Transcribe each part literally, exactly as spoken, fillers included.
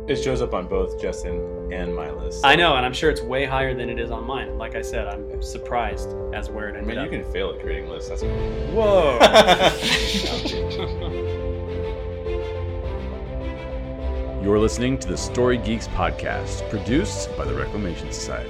It shows up on both Justin and my list. I know, and I'm sure it's way higher than it is on mine. Like I said, I'm surprised as where it I ended mean, up. you can fail at creating lists. That's cool. Whoa. You're listening to the Story Geeks podcast, produced by the Reclamation Society.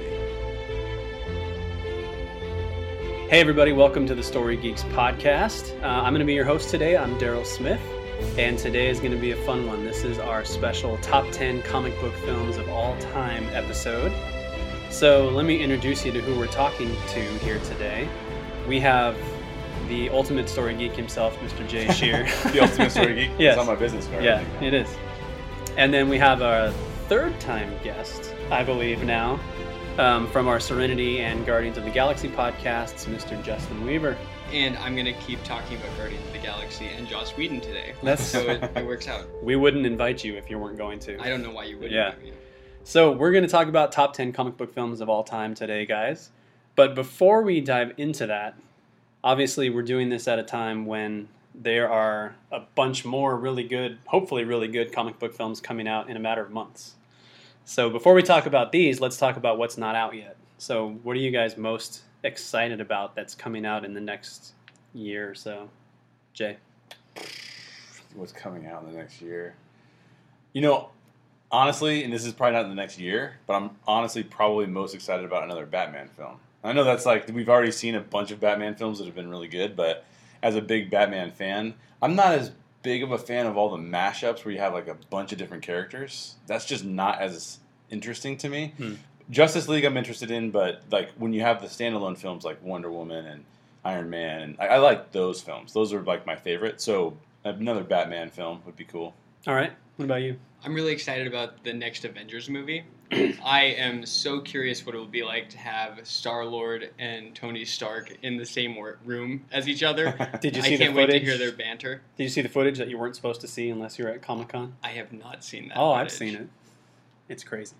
Hey everybody, welcome to the Story Geeks podcast. Uh, I'm going to be your host today. I'm Daryl Smith, and today is going to be a fun one. This is our special Top ten Comic Book Films of All Time episode. So let me introduce you to who we're talking to here today. We have the ultimate story geek himself, Mister Jay Shear. The ultimate story geek? Yes. It's on my business card. Yeah, it is. And then we have our third time guest, I believe now, um, from our Serenity and Guardians of the Galaxy podcasts, Mister Justin Weaver. And I'm going to keep talking about Guardians of the Galaxy and Joss Whedon today. That's so it, it works out. We wouldn't invite you if you weren't going to. I don't know why you wouldn't. Yeah. You know. So we're going to talk about top ten comic book films of all time today, guys. But before we dive into that, obviously we're doing this at a time when there are a bunch more really good, hopefully really good comic book films coming out in a matter of months. So before we talk about these, let's talk about what's not out yet. So what are you guys most excited about that's coming out in the next year or so? Jay? What's coming out in the next year? You know, honestly, and this is probably not in the next year, but I'm honestly probably most excited about another Batman film. I know that's like, we've already seen a bunch of Batman films that have been really good, but as a big Batman fan, I'm not as big of a fan of all the mashups where you have like a bunch of different characters. That's just not as interesting to me. Hmm. Justice League I'm interested in, but like when you have the standalone films like Wonder Woman and Iron Man, and I, I like those films. Those are like my favorite. So another Batman film would be cool. All right. What about you? I'm really excited about the next Avengers movie. I am so curious what it will be like to have Star-Lord and Tony Stark in the same room as each other. Did you see I the can't footage? wait to hear their banter. Did you see the footage that you weren't supposed to see unless you were at Comic-Con? I have not seen that Oh, footage. I've seen it. It's crazy.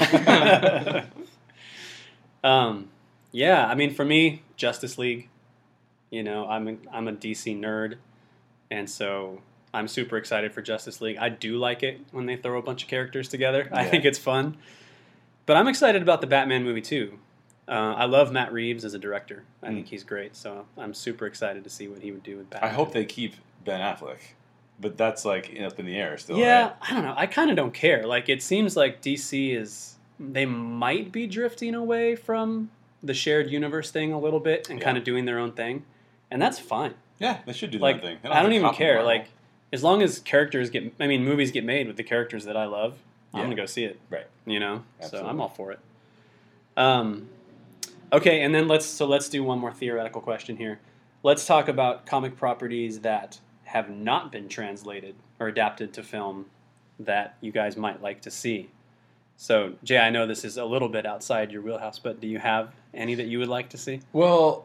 um, yeah, I mean, for me, Justice League. You know, I'm a, I'm a D C nerd, and so I'm super excited for Justice League. I do like it when they throw a bunch of characters together. I Yeah. think it's fun. But I'm excited about the Batman movie, too. Uh, I love Matt Reeves as a director. I mm. think he's great, so I'm super excited to see what he would do with Batman. I hope they keep Ben Affleck, but that's like up in the air still. Yeah, right? I don't know. I kind of don't care. Like, it seems like D C is... They might be drifting away from the shared universe thing a little bit and yeah. kind of doing their own thing. And that's fine. Yeah, they should do their like, own thing. Don't I don't even care. Marvel. Like, as long as characters get... I mean, movies get made with the characters that I love, yeah. I'm going to go see it. Right. You know? Absolutely. So I'm all for it. Um, okay, and then let's... So let's do one more theoretical question here. Let's talk about comic properties that have not been translated or adapted to film that you guys might like to see. So, Jay, I know this is a little bit outside your wheelhouse, but do you have any that you would like to see? Well,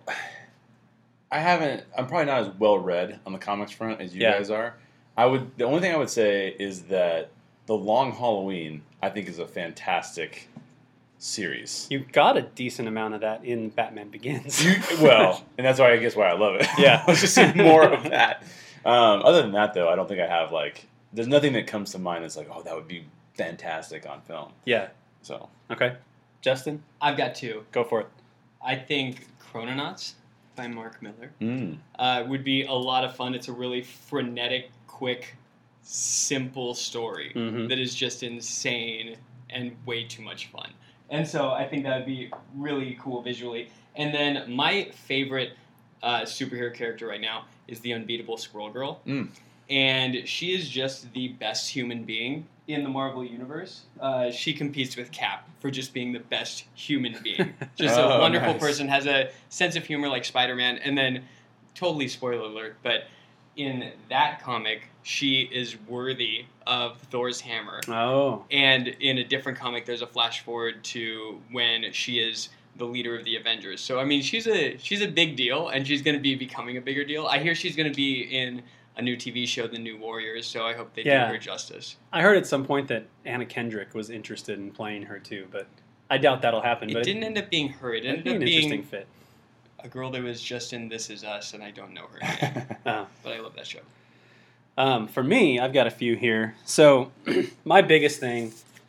I haven't. I'm probably not as well read on the comics front as you yeah. guys are. I would. The only thing I would say is that The Long Halloween, I think, is a fantastic series. You got a decent amount of that in Batman Begins. you, well, and that's why I guess why I love it. Yeah, let's just see more of that. Um, other than that, though, I don't think I have like. There's nothing that comes to mind that's like, oh, that would be fantastic on film. Yeah. So. Okay. Justin? I've got two. Go for it. I think Chrononauts by Mark Miller mm. uh, would be a lot of fun. It's a really frenetic, quick, simple story mm-hmm. that is just insane and way too much fun. And so I think that would be really cool visually. And then my favorite uh, superhero character right now is the Unbeatable Squirrel Girl. Mm. And she is just the best human being in the Marvel Universe. Uh, she competes with Cap for just being the best human being. Just oh, a wonderful nice. person, has a sense of humor like Spider-Man. And then, totally spoiler alert, but in that comic, she is worthy of Thor's hammer. Oh. And in a different comic, there's a flash forward to when she is the leader of the Avengers. So, I mean, she's a she's a big deal, and she's going to be becoming a bigger deal. I hear she's going to be in a new T V show, The New Warriors, so I hope they yeah. do her justice. I heard at some point that Anna Kendrick was interested in playing her too, but I doubt that'll happen. It but didn't it, end up being her. It ended be up an being interesting fit. a girl that was just in This Is Us, and I don't know her yet. oh. But I love that show. Um, for me, I've got a few here. So my biggest thing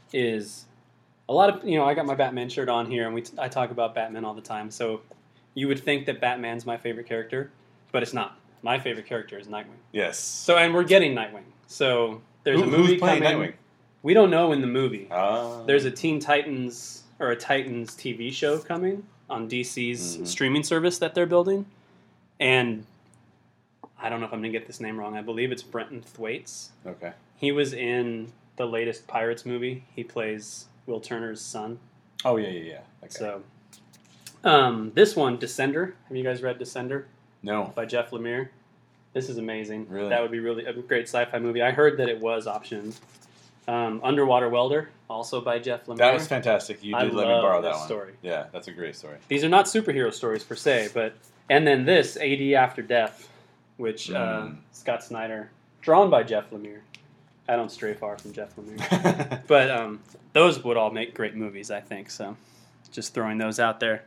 is a lot of, you know, I got my Batman shirt on here, and we t- I talk about Batman all the time. So you would think that Batman's my favorite character, but it's not. My favorite character is Nightwing. Yes. So, and we're getting Nightwing. So there's Who, a movie who's playing coming. Nightwing? We don't know in the movie. Uh, There's a Teen Titans or a Titans T V show coming on D C's mm-hmm. streaming service that they're building, and I don't know if I'm going to get this name wrong. I believe it's Brenton Thwaites. Okay. He was in the latest Pirates movie. He plays Will Turner's son. Oh, yeah, yeah, yeah. Okay. So, um, this one, Descender. Have you guys read Descender No. by Jeff Lemire? This is amazing. Really? That would be really a great sci-fi movie. I heard that it was optioned. Um, Underwater Welder, also by Jeff Lemire. That was fantastic. You I did let me love borrow that that one. story. Yeah, that's a great story. These are not superhero stories per se, but and then this A D After Death, which uh, Mm. Scott Snyder, drawn by Jeff Lemire. I don't stray far from Jeff Lemire, but um, those would all make great movies, I think. So, just throwing those out there.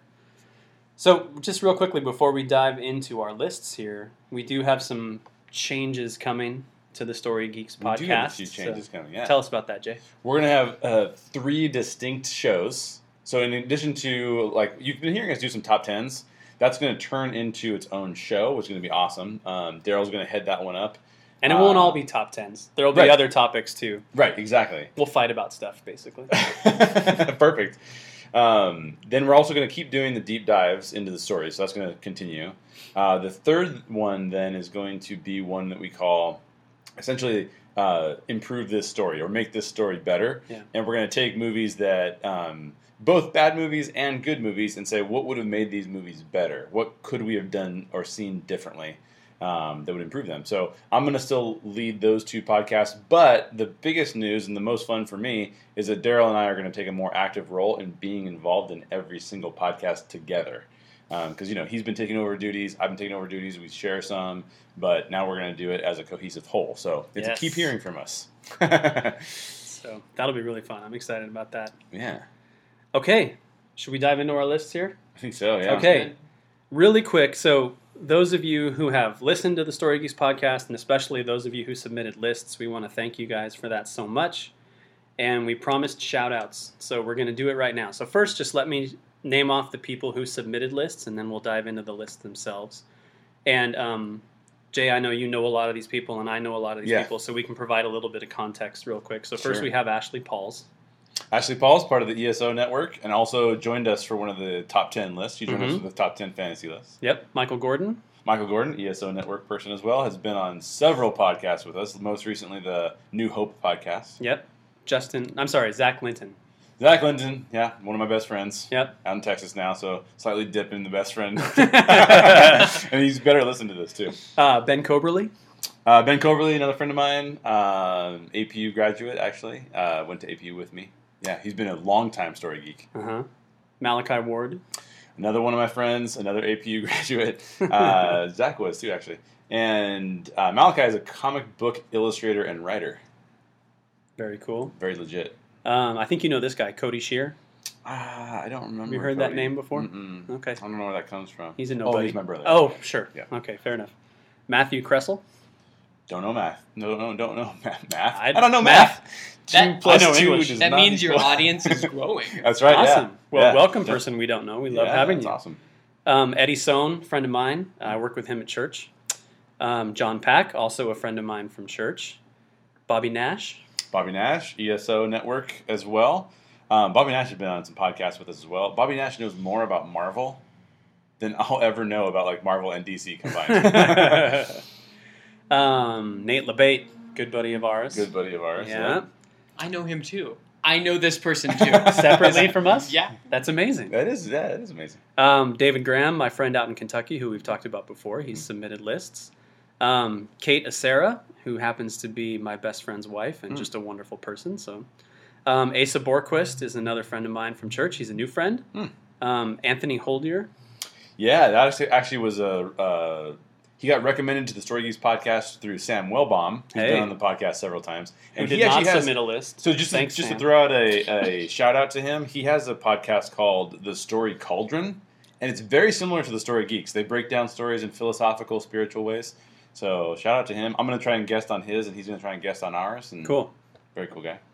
So, just real quickly before we dive into our lists here, we do have some changes coming to the Story Geeks We podcast. do have a few changes so coming, yeah. Tell us about that, Jay. We're going to have uh, three distinct shows. So in addition to, like, you've been hearing us do some top tens, that's going to turn into its own show, which is going to be awesome. Um, Daryl's going to head that one up. And it won't Uh, all be top tens. There will be right. other topics, too. Right, exactly. We'll fight about stuff, basically. Perfect. Um, then we're also going to keep doing the deep dives into the story, so that's going to continue. Uh, the third one then is going to be one that we call essentially uh, improve this story or make this story better. Yeah. And we're going to take movies that um, both bad movies and good movies and say what would have made these movies better? What could we have done or seen differently? Um, that would improve them. So I'm going to still lead those two podcasts, but the biggest news and the most fun for me is that Daryl and I are going to take a more active role in being involved in every single podcast together. Because, um, you know, he's been taking over duties, I've been taking over duties, we share some, but now we're going to do it as a cohesive whole. So it's Yes. a keep hearing from us. So that'll be really fun. I'm excited about that. Yeah, Okay, should we dive into our lists here? I think so, yeah. Okay, really quick. So those of you who have listened to the Story Geeks podcast, and especially those of you who submitted lists, we want to thank you guys for that so much. And we promised shout-outs, so we're going to do it right now. So first, just let me name off the people who submitted lists, and then we'll dive into the lists themselves. And um, Jay, I know you know a lot of these people, and I know a lot of these Yeah. people, so we can provide a little bit of context real quick. So first Sure. we have Ashley Pauls. Ashley Paul's part of the E S O network and also joined us for one of the top ten lists. She joined us Mhm. for the top ten fantasy list. Yep, Michael Gordon. Michael Gordon, E S O network person as well, has been on several podcasts with us, most recently the New Hope podcast. Yep. Justin, I'm sorry, Zach Linton. Zach Linton, yeah, one of my best friends. Yep. Out in Texas now, so slightly dipping in the best friend. And he's better listen to this, too. Uh, Ben Coberly. Uh, Ben Coverley, another friend of mine, um, A P U graduate, actually, uh, went to A P U with me. Yeah, he's been a long-time story geek. Uh-huh. Malachi Ward. Another one of my friends, another A P U graduate. Uh, Zach was, too, actually. And uh, Malachi is a comic book illustrator and writer. Very cool. Very legit. Um, I think you know this guy, Cody Shear. Ah, I don't remember. Have you heard that Cody. name before? Mm-mm. Okay. I don't know where that comes from. He's a Oh, nobody. he's my brother. Oh, sure. Yeah. Okay, fair enough. Matthew Kressel. Don't know math. No, no, don't know math. Math. I- I, don't know math. math. That- Two plus I know two English. does That not means your equal- audience is growing. That's right. Awesome. Yeah. Well, Yeah. welcome, Yeah. person we don't know. We love Yeah, having that's you. awesome. Um, Eddie Sohn, friend of mine. I work with him at church. Um, John Pack, also a friend of mine from church. Bobby Nash. Bobby Nash, E S O network as well. Um, Bobby Nash has been on some podcasts with us as well. Bobby Nash knows more about Marvel than I'll ever know about like Marvel and D C combined. um, Nate LeBate, good buddy of ours. Good buddy of ours. Yeah. I know him too. I know this person too. Separately from us? Yeah. That's amazing. That is yeah, that is amazing. Um, David Graham, my friend out in Kentucky, who we've talked about before, he's submitted lists. Um, Kate Acera, who happens to be my best friend's wife and Mm. just a wonderful person. So, um, Asa Borquist is another friend of mine from church. He's a new friend. Mm. Um, Anthony Holdier. Yeah, that actually, actually was a. Uh, he got recommended to the Story Geeks podcast through Sam Welbaum, who's Hey. been on the podcast several times, Who and did he not actually has. submit a list. So just Thanks, to, just Sam. to throw out a, a shout out to him, he has a podcast called The Story Cauldron, and it's very similar to the Story Geeks. They break down stories in philosophical, spiritual ways. So shout out to him. I'm going to try and guest on his, and he's going to try and guest on ours. And Cool. Very cool guy.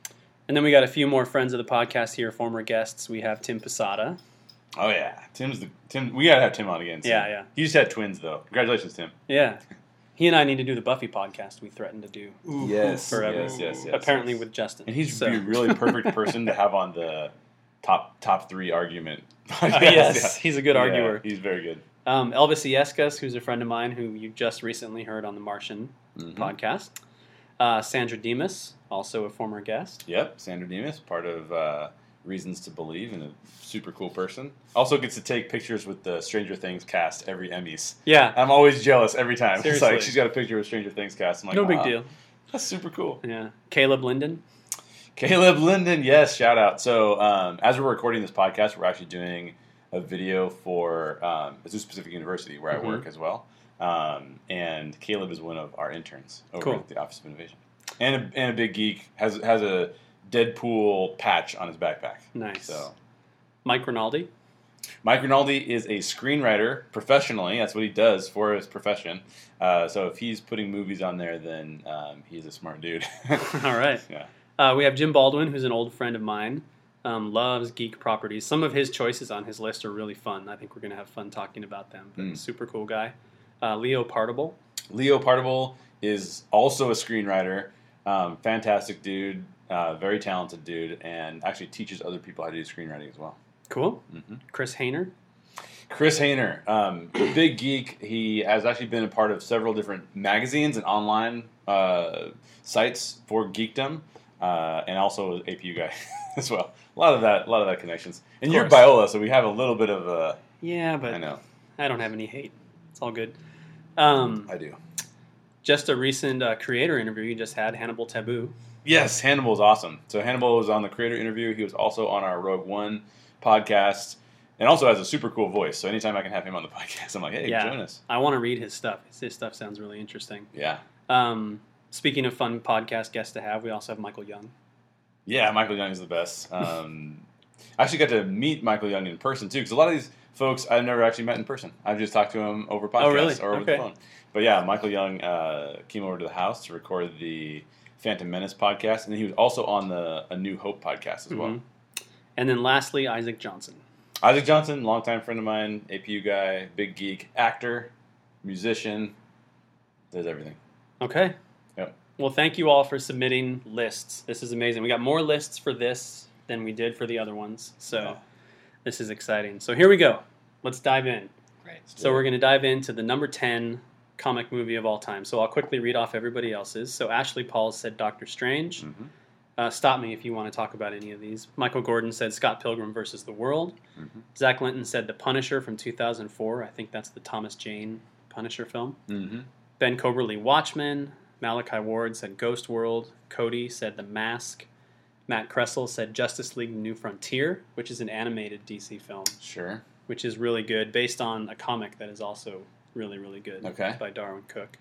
And then we got a few more friends of the podcast here, former guests. We have Tim Posada. Oh yeah, Tim's the Tim. We gotta have Tim on again. Soon. Yeah, yeah. He just had twins though. Congratulations, Tim. Yeah. He and I need to do the Buffy podcast we threatened to do. Ooh, Yes, forever. yes, yes, yes. Apparently yes. with Justin. And he's so. a really perfect person to have on the top top three argument podcast. Uh, yes, Yeah. he's a good Yeah, arguer. he's very good. Um, Elvis Iescas, who's a friend of mine who you just recently heard on the Martian Mhm. podcast. Uh, Sandra Demas, also a former guest. Yep, Sandra Demas, part of uh, Reasons to Believe, and a super cool person. Also gets to take pictures with the Stranger Things cast every Emmys. Yeah, I'm always jealous every time. It's Seriously. like she's got a picture with Stranger Things cast. I'm like, no big wow, deal. That's super cool. Yeah, Caleb Linden. Caleb Linden, yes, shout out. So um, as we're recording this podcast, we're actually doing a video for um, Azusa Pacific University, where Mhm. I work as well. Um, and Caleb is one of our interns over Cool. at the Office of Innovation. And a, and a big geek, has has a Deadpool patch on his backpack. Nice. So Mike Rinaldi. Mike Rinaldi is a screenwriter professionally. That's what he does for his profession. Uh, so if he's putting movies on there, then um, he's a smart dude. All right. Yeah. Uh, we have Jim Baldwin, who's an old friend of mine. Um, loves geek properties. Some of his choices on his list are really fun. I think we're going to have fun talking about them. But Mm. super cool guy. Uh, Leo Partible. Leo Partible is also a screenwriter. Um, fantastic dude, uh, very talented dude, and actually teaches other people how to do screenwriting as well. Cool. Mm-hmm. Chris Hayner. Chris Hayner, um, big geek. He has actually been a part of several different magazines and online uh, sites for geekdom, uh, and also A P U guy as well. A lot of that, a lot of that connections. And Of you're course. Biola, so we have a little bit of a. Yeah, but I know, I don't have any hate. It's all good. Um, I do. just a recent uh, creator interview you just had, Hannibal Taboo. Yes, Hannibal's awesome. So Hannibal was on the creator interview. He was also on our Rogue One podcast, and also has a super cool voice. So anytime I can have him on the podcast, I'm like, hey, Yeah. join us. I want to read his stuff. His, his stuff sounds really interesting. Yeah. Um, speaking of fun podcast guests to have, we also have Michael Young. Yeah, Michael Young is the best. Um, I actually got to meet Michael Young in person, too, because a lot of these folks I've never actually met in person. I've just talked to him over podcast Oh, really? or over Okay. the phone. But yeah, Michael Young uh, came over to the house to record the Phantom Menace podcast, and then he was also on the A New Hope podcast as well. Mhm. And then lastly, Isaac Johnson. Isaac Johnson, longtime friend of mine, A P U guy, big geek, actor, musician, does everything. Okay. Yep. Well, thank you all for submitting lists. This is amazing. We got more lists for this than we did for the other ones. So Yeah. this is exciting. So here we go. Let's dive in. Right. So we're going to dive into the number ten comic movie of all time. So I'll quickly read off everybody else's. So Ashley Paul said Doctor Strange. Mm-hmm. Uh, stop me if you want to talk about any of these. Michael Gordon said Scott Pilgrim versus the World. Mm-hmm. Zach Linton said The Punisher from two thousand four. I think that's the Thomas Jane Punisher film. Mm-hmm. Ben Coberly, Watchmen. Malachi Ward said Ghost World. Cody said The Mask. Matt Kressel said Justice League New Frontier, which is an animated D C film, Sure. which is really good, based on a comic that is also really, really good. Okay. By Darwin Cook.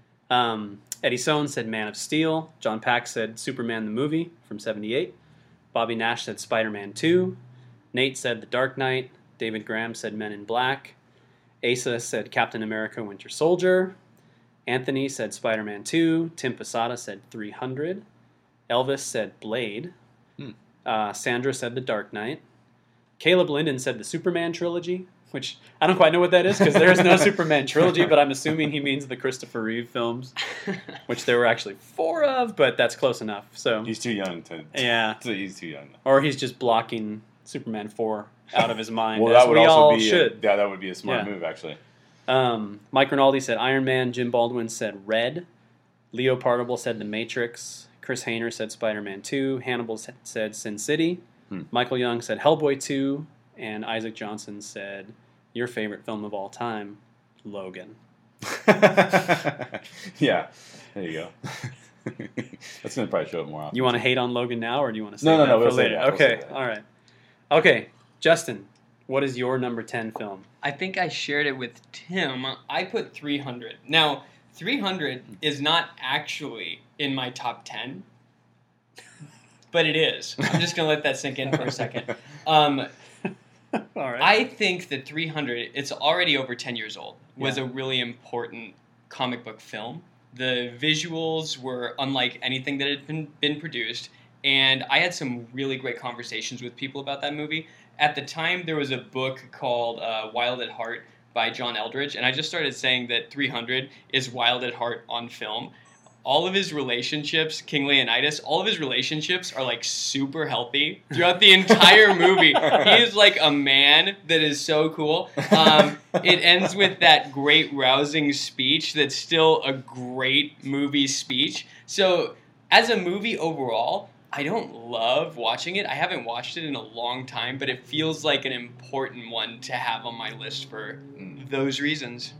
Um, Eddie Sohn said Man of Steel. John Pack said Superman the Movie from seventy-eight. Bobby Nash said Spider-Man two. Nate said The Dark Knight. David Graham said Men in Black. Asa said Captain America Winter Soldier. Anthony said Spider-Man two. Tim Posada said three hundred. Elvis said Blade. Hmm. Uh, Sandra said The Dark Knight. Caleb Linden said the Superman trilogy, which I don't quite know what that is because there is no Superman trilogy, but I'm assuming he means the Christopher Reeve films, which there were actually four of, but that's close enough. So He's too young to. yeah, to he's too young. or he's just blocking Superman four out of his mind. Well, as that would we also all be. should. A, yeah, that would be a smart Yeah. move, actually. Um, Mike Rinaldi said Iron Man. Jim Baldwin said Red. Leo Partible said The Matrix. Chris Hayner said Spider-Man two. Hannibal sa- said Sin City. Hmm. Michael Young said Hellboy two. And Isaac Johnson said your favorite film of all time, Logan. Yeah, there you go. That's gonna probably show up more often. You want to hate on Logan now, or do you want to say No, no, that no, for we'll say later? that, we'll Okay, say that. all right. Okay, Justin, what is your number ten film? I think I shared it with Tim. I put three hundred. Now, three hundred is not actually in my top ten, but it is. I'm just going to let that sink in for a second. Um, All right. I think that three hundred, it's already over ten years old, was Yeah. a really important comic book film. The visuals were unlike anything that had been, been produced, and I had some really great conversations with people about that movie. At the time, there was a book called uh, Wild at Heart by John Eldridge, and I just started saying that three hundred is Wild at Heart on film. All of his relationships, King Leonidas, all of his relationships are like super healthy throughout the entire movie. He is like a man that is so cool. Um, it ends with that great rousing speech that's still a great movie speech. So as a movie overall, I don't love watching it. I haven't watched it in a long time, but it feels like an important one to have on my list for those reasons.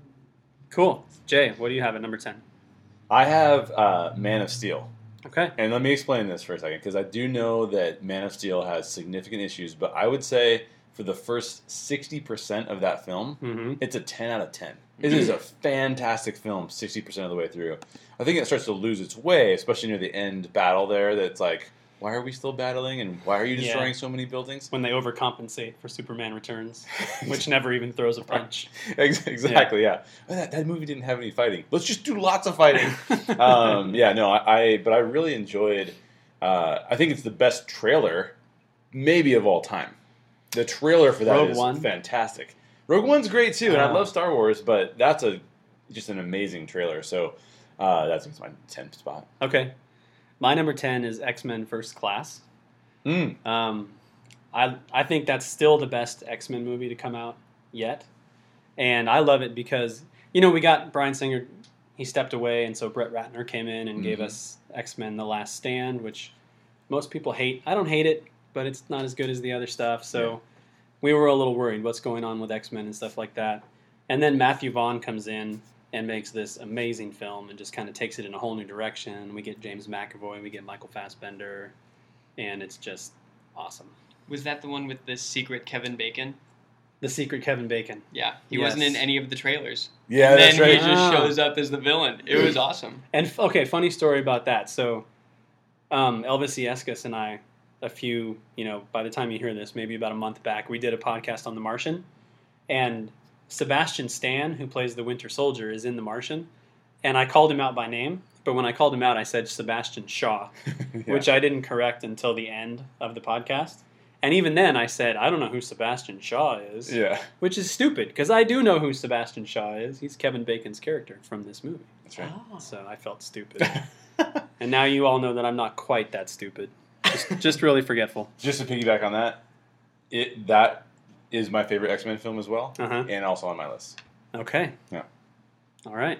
Cool. Jay, what do you have at number ten? I have uh, Man of Steel. Okay. And let me explain this for a second, because I do know that Man of Steel has significant issues, but I would say for the first sixty percent of that film, Mm-hmm. it's a ten out of ten. It is a fantastic film sixty percent of the way through. I think it starts to lose its way, especially near the end battle there, that's like, why are we still battling, and why are you destroying Yeah. so many buildings? When they overcompensate for Superman Returns, which never even throws a punch. Ex- exactly, yeah. Oh, that, that movie didn't have any fighting. Let's just do lots of fighting. um, yeah, no, I, I, but I really enjoyed, uh, I think it's the best trailer, maybe of all time. The trailer for that Rogue is One? fantastic. Rogue One's great too, and I Oh. love Star Wars, but that's a just an amazing trailer. So uh, that's my tenth spot. Okay. My number ten is X-Men First Class. Mm. Um, I I think that's still the best X-Men movie to come out yet. And I love it because, you know, we got Bryan Singer, he stepped away, and so Brett Ratner came in and Mm-hmm. gave us X-Men The Last Stand, which most people hate. I don't hate it, but it's not as good as the other stuff. So Yeah. we were a little worried what's going on with X-Men and stuff like that. And then Matthew Vaughn comes in and makes this amazing film and just kind of takes it in a whole new direction. We get James McAvoy, we get Michael Fassbender, and it's just awesome. Was that the one with the secret Kevin Bacon? The Secret Kevin Bacon. Yeah, he Yes. wasn't in any of the trailers. Yeah, and that's then right. he just Ah. shows up as the villain. It was awesome. And f- okay, funny story about that. So, um, Elvis Iescas and I, a few, you know, by the time you hear this, maybe about a month back, we did a podcast on The Martian, and Sebastian Stan, who plays the Winter Soldier, is in The Martian, and I called him out by name, but when I called him out, I said Sebastian Shaw, Yeah. which I didn't correct until the end of the podcast. And even then, I said, I don't know who Sebastian Shaw is, Yeah, which is stupid, because I do know who Sebastian Shaw is. He's Kevin Bacon's character from this movie. that's right. So I felt stupid. And now you all know that I'm not quite that stupid. Just, just really forgetful. Just to piggyback on that, it that is my favorite X-Men film as well, Uh-huh. and also on my list. Okay. Yeah. All right.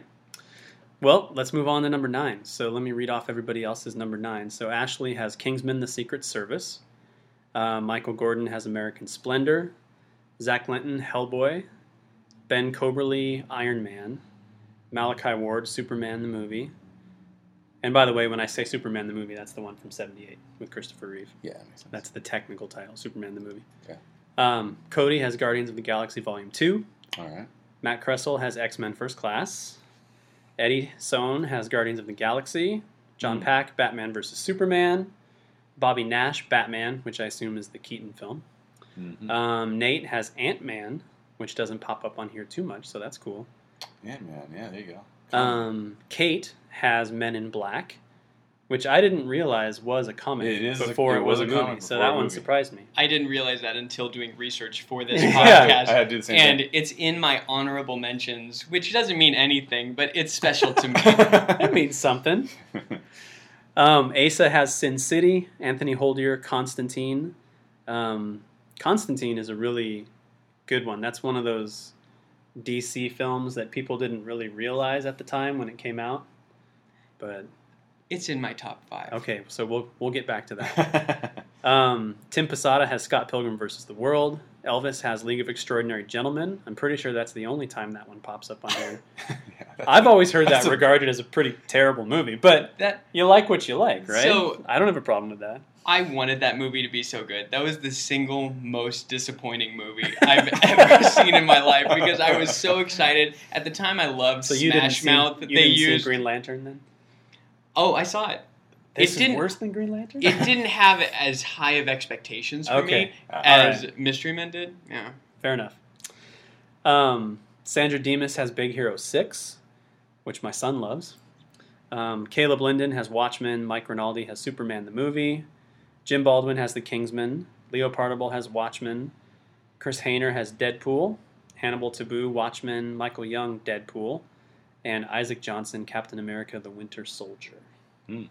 Well, let's move on to number nine. So let me read off everybody else's number nine. So Ashley has Kingsman: The Secret Service. Uh, Michael Gordon has American Splendor. Zach Linton, Hellboy. Ben Coberly, Iron Man. Malachi Ward, Superman the movie. And by the way, when I say Superman the movie, that's the one from seventy-eight with Christopher Reeve. Yeah, that makes sense. That's the technical title, Superman the movie. Okay. Um, Cody has Guardians of the Galaxy Volume two. All right. Matt Kressel has X-Men First Class. Eddie Sohn has Guardians of the Galaxy. John Mm. Pack, Batman versus Superman. Bobby Nash, Batman, which I assume is the Keaton film. Mm-hmm. Um, Nate has Ant-Man, which doesn't pop up on here too much, so that's cool. Yeah, man. Yeah, there you go. Um, Kate has Men in Black, which I didn't realize was a comic It is a- before it it was was a a movie, comic so before that a one movie. surprised me. I didn't realize that until doing research for this Yeah. podcast. I had to do the same and thing. it's in my honorable mentions, which doesn't mean anything, but it's special to me. That means something. Um, Asa has Sin City. Anthony Holdier, Constantine. Um, Constantine is a really good one. That's one of those D C films that people didn't really realize at the time when it came out. But It's in my top five. okay, so we'll we'll get back to that. Um, Tim Posada has Scott Pilgrim versus the World. Elvis has League of Extraordinary Gentlemen. I'm pretty sure that's the only time that one pops up on here. Yeah, that's I've a- always heard that that's a- regarded as a pretty terrible movie, but That you like what you like, right? So- I don't have a problem with that. I wanted that movie to be so good. That was the single most disappointing movie I've ever seen in my life because I was so excited. At the time, I loved So you didn't Smash see, Mouth that you they didn't used. see Green Lantern then? Oh, I saw it. This It is didn't- worse than Green Lantern? It didn't have as high of expectations for Okay. me All as right. Mystery Men did. Yeah. Fair enough. Um, Sandra Demas has Big Hero six, which my son loves. Um, Caleb Linden has Watchmen. Mike Rinaldi has Superman the movie. Jim Baldwin has The Kingsman. Leo Partabile has Watchmen. Chris Hayner has Deadpool. Hannibal Taboo, Watchmen. Michael Young, Deadpool. And Isaac Johnson, Captain America the Winter Soldier. Hmm.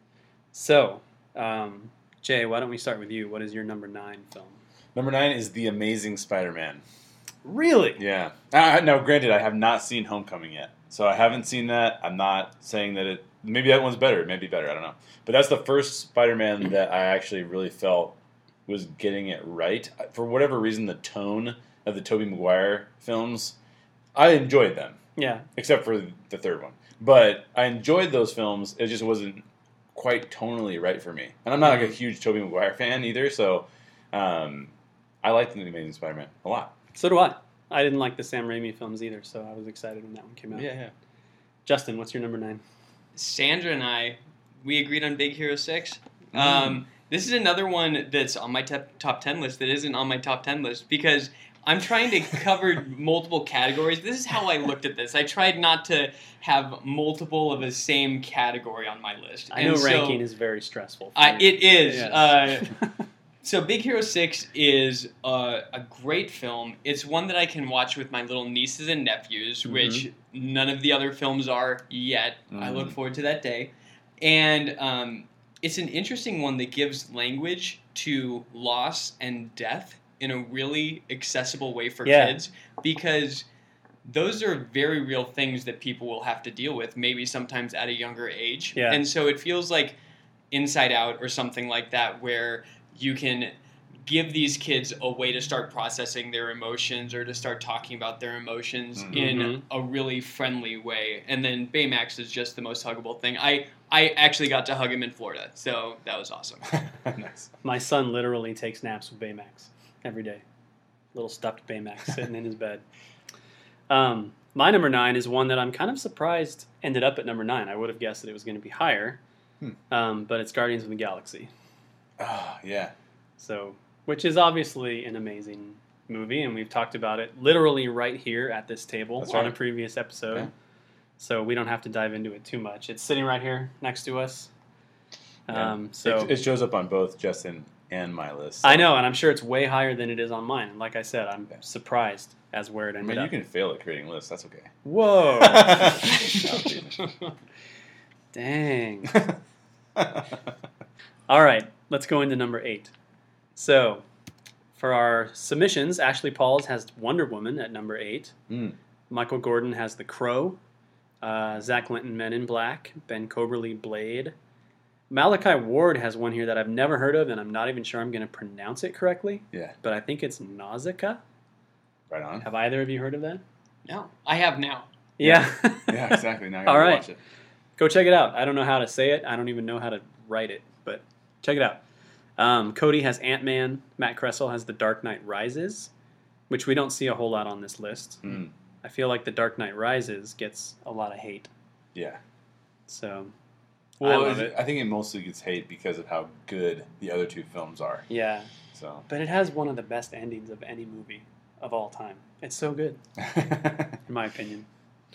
So, um, Jay, why don't we start with you? What is your number nine film? Number nine is The Amazing Spider-Man. Really? Yeah. Uh, now, granted, I have not seen Homecoming yet. So I haven't seen that. I'm not saying that it... Maybe that one's better. It may be better. I don't know. But that's the first Spider-Man that I actually really felt was getting it right. For whatever reason, the tone of the Tobey Maguire films, I enjoyed them. Yeah. Except for the third one. But I enjoyed those films. It just wasn't quite tonally right for me. And I'm not like a huge Tobey Maguire fan either, so um, I liked The Amazing Spider-Man a lot. So do I. I didn't like the Sam Raimi films either, so I was excited when that one came out. Yeah, yeah. Justin, what's your number nine? Sandra and I, we agreed on Big Hero six. Mm. Um, this is another one that's on my top, top ten list that isn't on my top ten list because I'm trying to cover multiple categories. This is how I looked at this. I tried not to have multiple of the same category on my list. I know and so, ranking is very stressful. For uh, you. it is. Yes. Uh, so Big Hero six is uh, a great film. It's one that I can watch with my little nieces and nephews, Mm-hmm. which none of the other films are yet. Mm-hmm. I look forward to that day. And um, it's an interesting one that gives language to loss and death in a really accessible way for Yeah. kids because those are very real things that people will have to deal with, maybe sometimes at a younger age. Yeah. And so it feels like Inside Out or something like that where you can give these kids a way to start processing their emotions or to start talking about their emotions Mhm. in a really friendly way. And then Baymax is just the most huggable thing. I, I actually got to hug him in Florida, so that was awesome. Nice. My son literally takes naps with Baymax every day. Little stuffed Baymax sitting in his bed. Um, my number nine is one that I'm kind of surprised ended up at number nine. I would have guessed that it was going to be higher, Hmm. um, but it's Guardians of the Galaxy. Oh, yeah. So, which is obviously an amazing movie, and we've talked about it literally right here at this table That's on right. a previous episode. Yeah. So we don't have to dive into it too much. It's sitting right here next to us. Yeah. Um, so it, it shows up on both Justin and my list. I know, and I'm sure it's way higher than it is on mine. And like I said, I'm Yeah. surprised as where it I ended mean, you up. can fail at creating lists. That's okay. Whoa! No, Dang. kidding. All right, let's go into number eight. So, for our submissions, Ashley Pauls has Wonder Woman at number eight. Mm. Michael Gordon has The Crow. Uh, Zach Linton, Men in Black. Ben Coberly, Blade. Malachi Ward has one here that I've never heard of, and I'm not even sure I'm going to pronounce it correctly, Yeah, but I think it's Nausicaa. right on. Have either of you heard of that? No, I have now. Yeah. Yeah, exactly. Now I All gotta right. watch it. Go check it out. I don't know how to say it. I don't even know how to write it, but check it out. Um, Cody has Ant-Man. Matt Kressel has The Dark Knight Rises, which we don't see a whole lot on this list. Mm. I feel like The Dark Knight Rises gets a lot of hate. Yeah. So, Well, I love it- it. I think it mostly gets hate because of how good the other two films are. Yeah. So. But it has one of the best endings of any movie of all time. It's so good, in my opinion.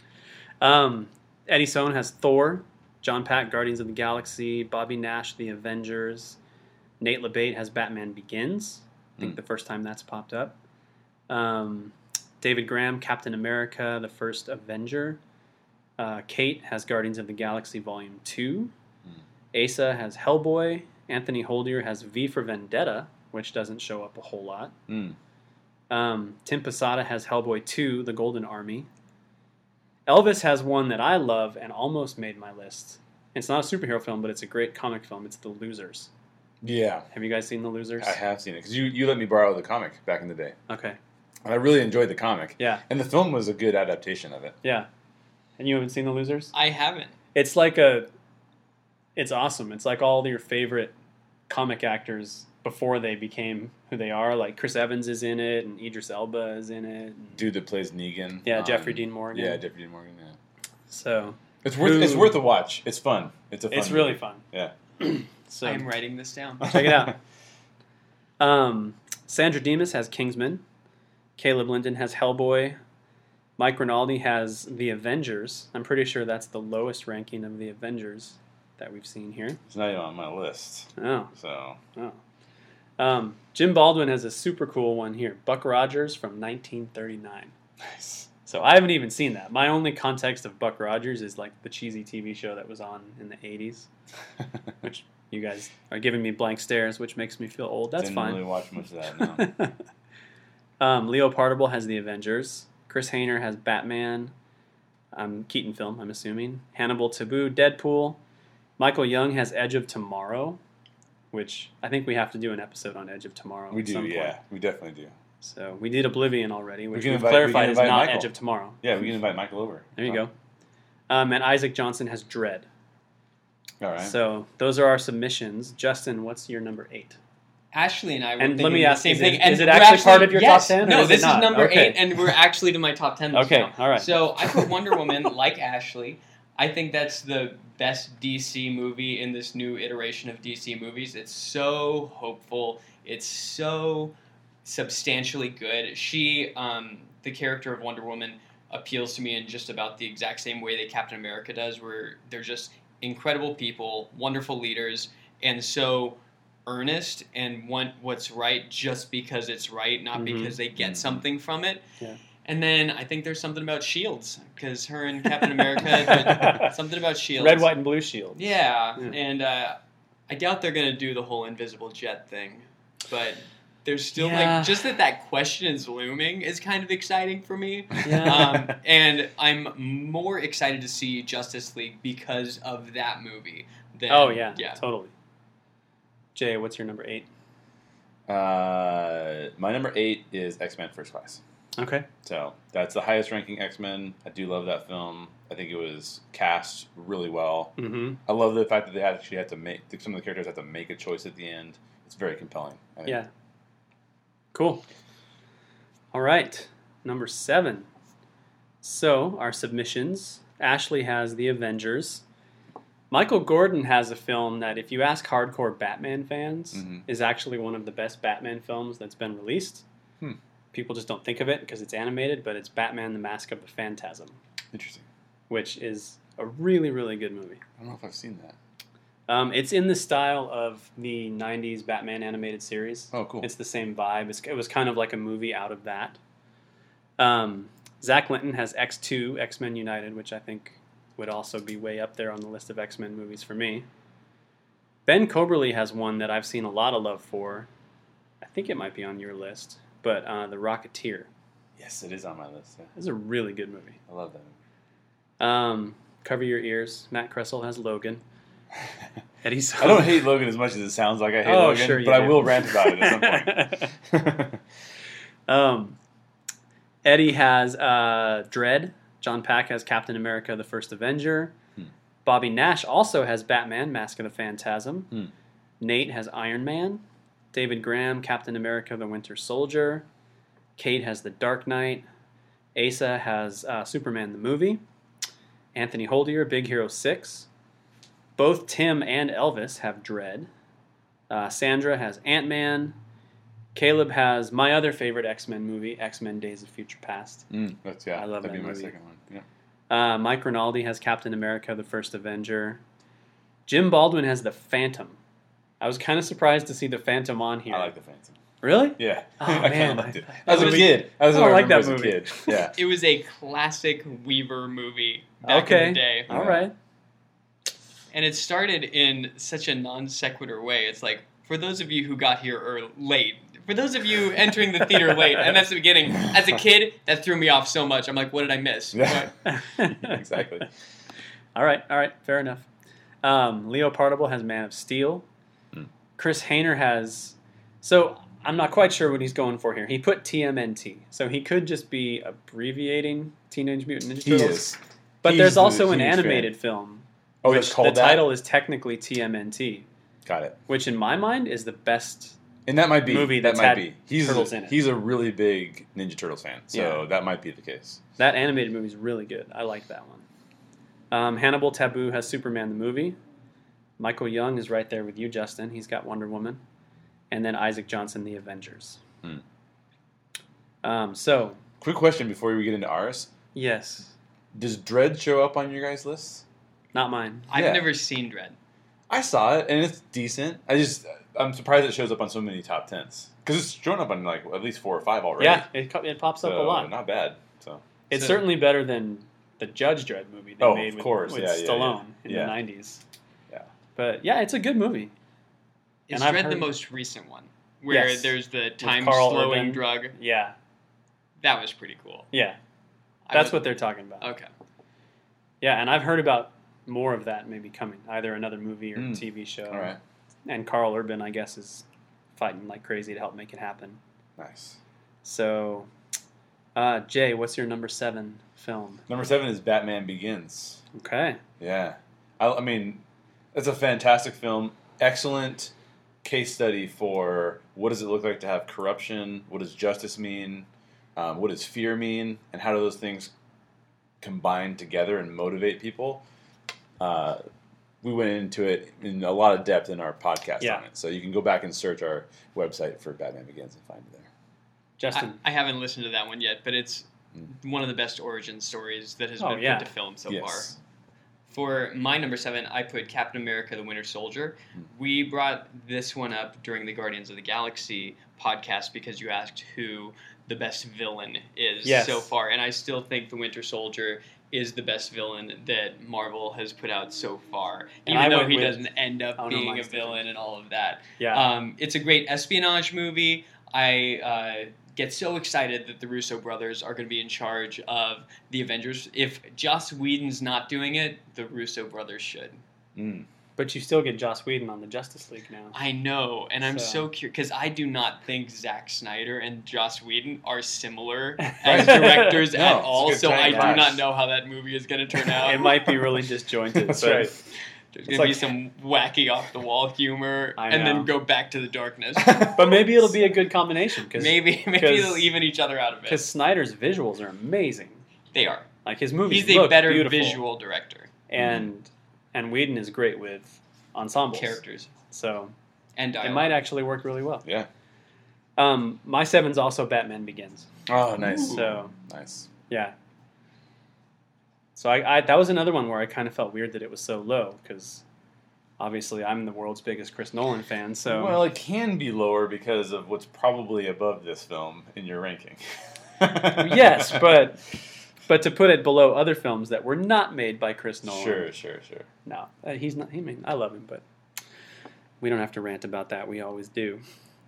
Um, Eddie Sohn has Thor. John Pack, Guardians of the Galaxy. Bobby Nash, The Avengers. Nate LeBate has Batman Begins. I think Mm. the first time that's popped up. Um, David Graham, Captain America, The First Avenger. Uh, Kate has Guardians of the Galaxy Volume two. Mm. Asa has Hellboy. Anthony Holdier has V for Vendetta, which doesn't show up a whole lot. Mm. Um, Tim Posada has Hellboy two, The Golden Army. Elvis has one that I love and almost made my list. It's not a superhero film, but it's a great comic film. It's The Losers. Yeah, Have you guys seen The Losers? I have seen it because you, you let me borrow the comic back in the day. Okay. And I really enjoyed the comic. Yeah. And the film was a good adaptation of it. Yeah. And you haven't seen The Losers? I haven't. It's like a... It's awesome. It's like all your favorite comic actors before they became who they are. Like Chris Evans is in it, and Idris Elba is in it. And, Dude that plays Negan. yeah, on- Jeffrey Dean Morgan. Yeah, Jeffrey Dean Morgan. Yeah. So It's worth Who- it's worth a watch. It's fun. It's a fun it's really movie. fun. Yeah. So I'm writing this down. check it out. Um, Sandra Demas has Kingsman. Caleb Linden has Hellboy. Mike Rinaldi has The Avengers. I'm pretty sure that's the lowest ranking of the Avengers that we've seen here. It's not even on my list. Oh. So. Oh. Um, Jim Baldwin has a super cool one here. Buck Rogers from nineteen thirty-nine. Nice. So I haven't even seen that. My only context of Buck Rogers is like the cheesy T V show that was on in the eighties, which you guys are giving me blank stares, which makes me feel old. That's Didn't fine. really watch much of that, no. um, Leo Partible has The Avengers. Chris Hayner has Batman. Um, Keaton film, I'm assuming. Hannibal, Taboo, Deadpool. Michael Young has Edge of Tomorrow, which I think we have to do an episode on Edge of Tomorrow. We at do, some point. yeah. We definitely do. So we did Oblivion already, which can we've invite- we clarified can is invite not Michael. Edge of Tomorrow. Yeah, we can invite Michael over. There you go. Um, and Isaac Johnson has Dread. All right. So those are our submissions. Justin, what's your number eight? Ashley and I were And let thinking me the ask, same is thing. it- and is it we're actually part of your yes, top ten, or No, is this it not? is number Okay. eight, and we're actually to my top ten. this Okay, now. all right. So I put Wonder Woman, like Ashley. I think that's the best D C movie in this new iteration of D C movies. It's so hopeful. It's so substantially good. She, um, the character of Wonder Woman, appeals to me in just about the exact same way that Captain America does, where they're just incredible people, wonderful leaders, and so earnest and want what's right just because it's right, not Mhm. because they get Mhm. something from it. Yeah. And then I think there's something about shields, because her and Captain America, something about shields. Red, white, and blue shield. Yeah, Yeah. and uh, I doubt they're gonna do the whole invisible jet thing, but there's still Yeah. like just that that question is looming is kind of exciting for me. Yeah. Um, and I'm more excited to see Justice League because of that movie. Than, oh, yeah, yeah. totally. Jay, what's your number eight? Uh, my number eight is X-Men First Class. Okay. So that's the highest ranking X-Men. I do love that film. I think it was cast really well. Mm-hmm. I love the fact that they actually had to make some of the characters had to make a choice at the end. It's very compelling. I think. Yeah. Cool. All right. Number seven. So, our submissions. Ashley has The Avengers. Michael Gordon has a film that, if you ask hardcore Batman fans, Mhm. is actually one of the best Batman films that's been released. Hmm. People just don't think of it because it's animated, but it's Batman the Mask of the Phantasm, Interesting. which is a really, really good movie. I don't know if I've seen that. Um, it's in the style of the nineties Batman animated series. Oh, cool. It's the same vibe. It's, it was kind of like a movie out of that. Um, Zach Linton has X two, X-Men United, which I think would also be way up there on the list of X-Men movies for me. Ben Coberly has one that I've seen a lot of love for. I think it might be on your list, but uh, The Rocketeer. Yes, it is on my list. Yeah. It's a really good movie. I love that movie. Um, Cover Your Ears. Matt Kressel has Logan. Eddie I Sohn- don't hate Logan as much as it sounds like I hate Oh, Logan, sure you but I do. will rant about it at some point. um, Eddie has uh, Dread. John Pack has Captain America, the First Avenger. Hmm. Bobby Nash also has Batman, Mask of the Phantasm. Hmm. Nate has Iron Man. David Graham, Captain America, the Winter Soldier. Kate has The Dark Knight. Asa has uh, Superman, the movie. Anthony Holdier, Big Hero six. Both Tim and Elvis have Dread. Uh, Sandra has Ant-Man. Caleb has my other favorite X-Men movie, X-Men Days of Future Past. mm, that's yeah. I love that'd that be my movie. second one. Yeah. Uh, Mike Rinaldi has Captain America, the First Avenger. Jim Baldwin has The Phantom. I was kind of surprised to see The Phantom on here. I like the Phantom. Really? Yeah. Oh, I kinda man. liked it. That As a movie- kid. As I I don't like remember that as a movie. kid. Yeah. It was a classic Weaver movie back Okay. in the day. All Yeah. right. And it started in such a non sequitur way. It's like, for those of you who got here early, late, for those of you entering the theater late, and that's the beginning, as a kid, that threw me off so much. I'm like, what did I miss? Yeah. What? Exactly. All right, all right, fair enough. Um, Leo Partible has Man of Steel. Hmm. Chris Hayner has... So, I'm not quite sure what he's going for here. He put T M N T. So he could just be abbreviating Teenage Mutant Ninja He Turtles. is. But He's there's the also an huge fan. animated film, Oh, which that's called the that? title is technically T M N T, Got it. which in my mind is the best... And that might be Movie that that's might had be. He's turtles a, in it. he's a really big Ninja Turtles fan, so Yeah. that might be the case. That animated movie is really good. I like that one. Um, Hannibal Taboo has Superman the movie. Michael Young is right there with you, Justin. He's got Wonder Woman. And then Isaac Johnson, The Avengers. Hmm. Um, so, Quick question before we get into ours. Yes. Does Dredd show up on your guys' list? Not mine. I've Yeah. never seen Dredd. I saw it, and it's decent. I just, I'm surprised it shows up on so many top tens. Because it's shown up on like at least four or five already. Yeah, it, co- it pops up So, a lot. Not bad. So It's So- certainly better than the Judge Dredd movie they Oh, made of with, course. with Yeah, yeah, Stallone yeah. in Yeah. the nineties. Yeah. But yeah, it's a good movie. Is And I've Dredd the heard- most recent one? Where Yes. there's the time Carl slowing Urban. drug? Yeah, That was pretty cool. yeah. I That's would- what they're talking about. Okay. Yeah, and I've heard about more of that maybe coming. Either another movie or Mm. T V show. all right, And Carl Urban, I guess, is fighting like crazy to help make it happen. nice. So, uh, Jay, what's your number seven film? Number seven is Batman Begins. Okay. Yeah, I, I mean, it's a fantastic film. Excellent case study for what does it look like to have corruption? What does justice mean? Um, what does fear mean? And how do those things combine together and motivate people? Uh, we went into it in a lot of depth in our podcast Yeah. on it. So you can go back and search our website for Batman Begins and find it there. Justin. I, I haven't listened to that one yet, but it's Mm. one of the best origin stories that has Oh, been yeah. put to film so Yes. far. For my number seven, I put Captain America: The Winter Soldier. Hmm. We brought this one up during the Guardians of the Galaxy podcast because you asked who the best villain is Yes. so far, and I still think the Winter Soldier is the best villain that Marvel has put out so far, And even I though went he with- doesn't end up Oh, no, being a mine's villain and all of that. yeah. Um, it's a great espionage movie. I uh, get so excited that the Russo brothers are going to be in charge of the Avengers. If Joss Whedon's not doing it, the Russo brothers should. Mm. But you still get Joss Whedon on the Justice League now. I know, and I'm So- so curious because I do not think Zack Snyder and Joss Whedon are similar as Right. directors No, at it's a all. good So I do clash. not know how that movie is going to turn out. It might be really disjointed. That's but right. There's it's going like- to be some wacky off the wall humor, I and know. then go back to the darkness. But maybe it'll be a good combination because maybe maybe 'cause- they'll even each other out of it. Snyder's visuals are amazing. They are. Like his movies He's a look better beautiful. visual director. and and Whedon is great with ensembles, Characters So and dialogue. it might actually work really well. Yeah. Um, my seven's also Batman Begins. Oh, nice. So Nice. yeah. So I, I that was another one where I kind of felt weird that it was so low because obviously I'm the world's biggest Chris Nolan fan. So Well, it can be lower because of what's probably above this film in your ranking. yes, but but to put it below other films that were not made by Chris Nolan. Sure, sure, sure. No, uh, he's not. He mean, I love him, but we don't have to rant about that. We always do.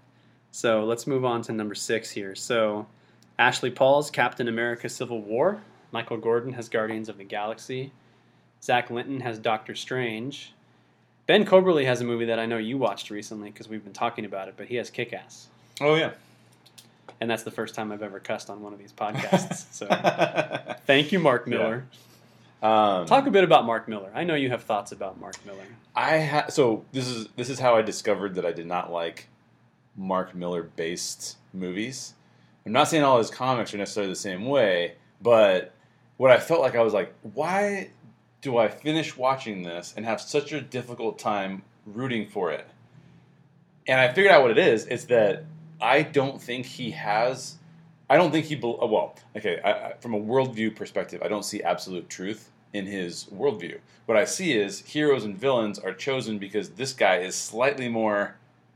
So let's move on to number six here. So Ashley Paul's Captain America: Civil War. Michael Gordon has Guardians of the Galaxy. Zach Linton has Doctor Strange. Ben Coberly has a movie that I know you watched recently because we've been talking about it, but he has Kick-Ass. Oh, yeah. And that's the first time I've ever cussed on one of these podcasts. So thank you, Mark Miller. um, Talk a bit about Mark Miller. I know you have thoughts about Mark Miller. I ha- so this is this is how I discovered that I did not like Mark Miller based movies. I'm not saying all his comics are necessarily the same way, but what I felt like I was like, why do I finish watching this and have such a difficult time rooting for it? And I figured out what it is. It's that I don't think he has. I don't think he. Be- well, okay. I, I, from a worldview perspective, I don't see absolute truth in his worldview. What I see is heroes and villains are chosen because this guy is slightly more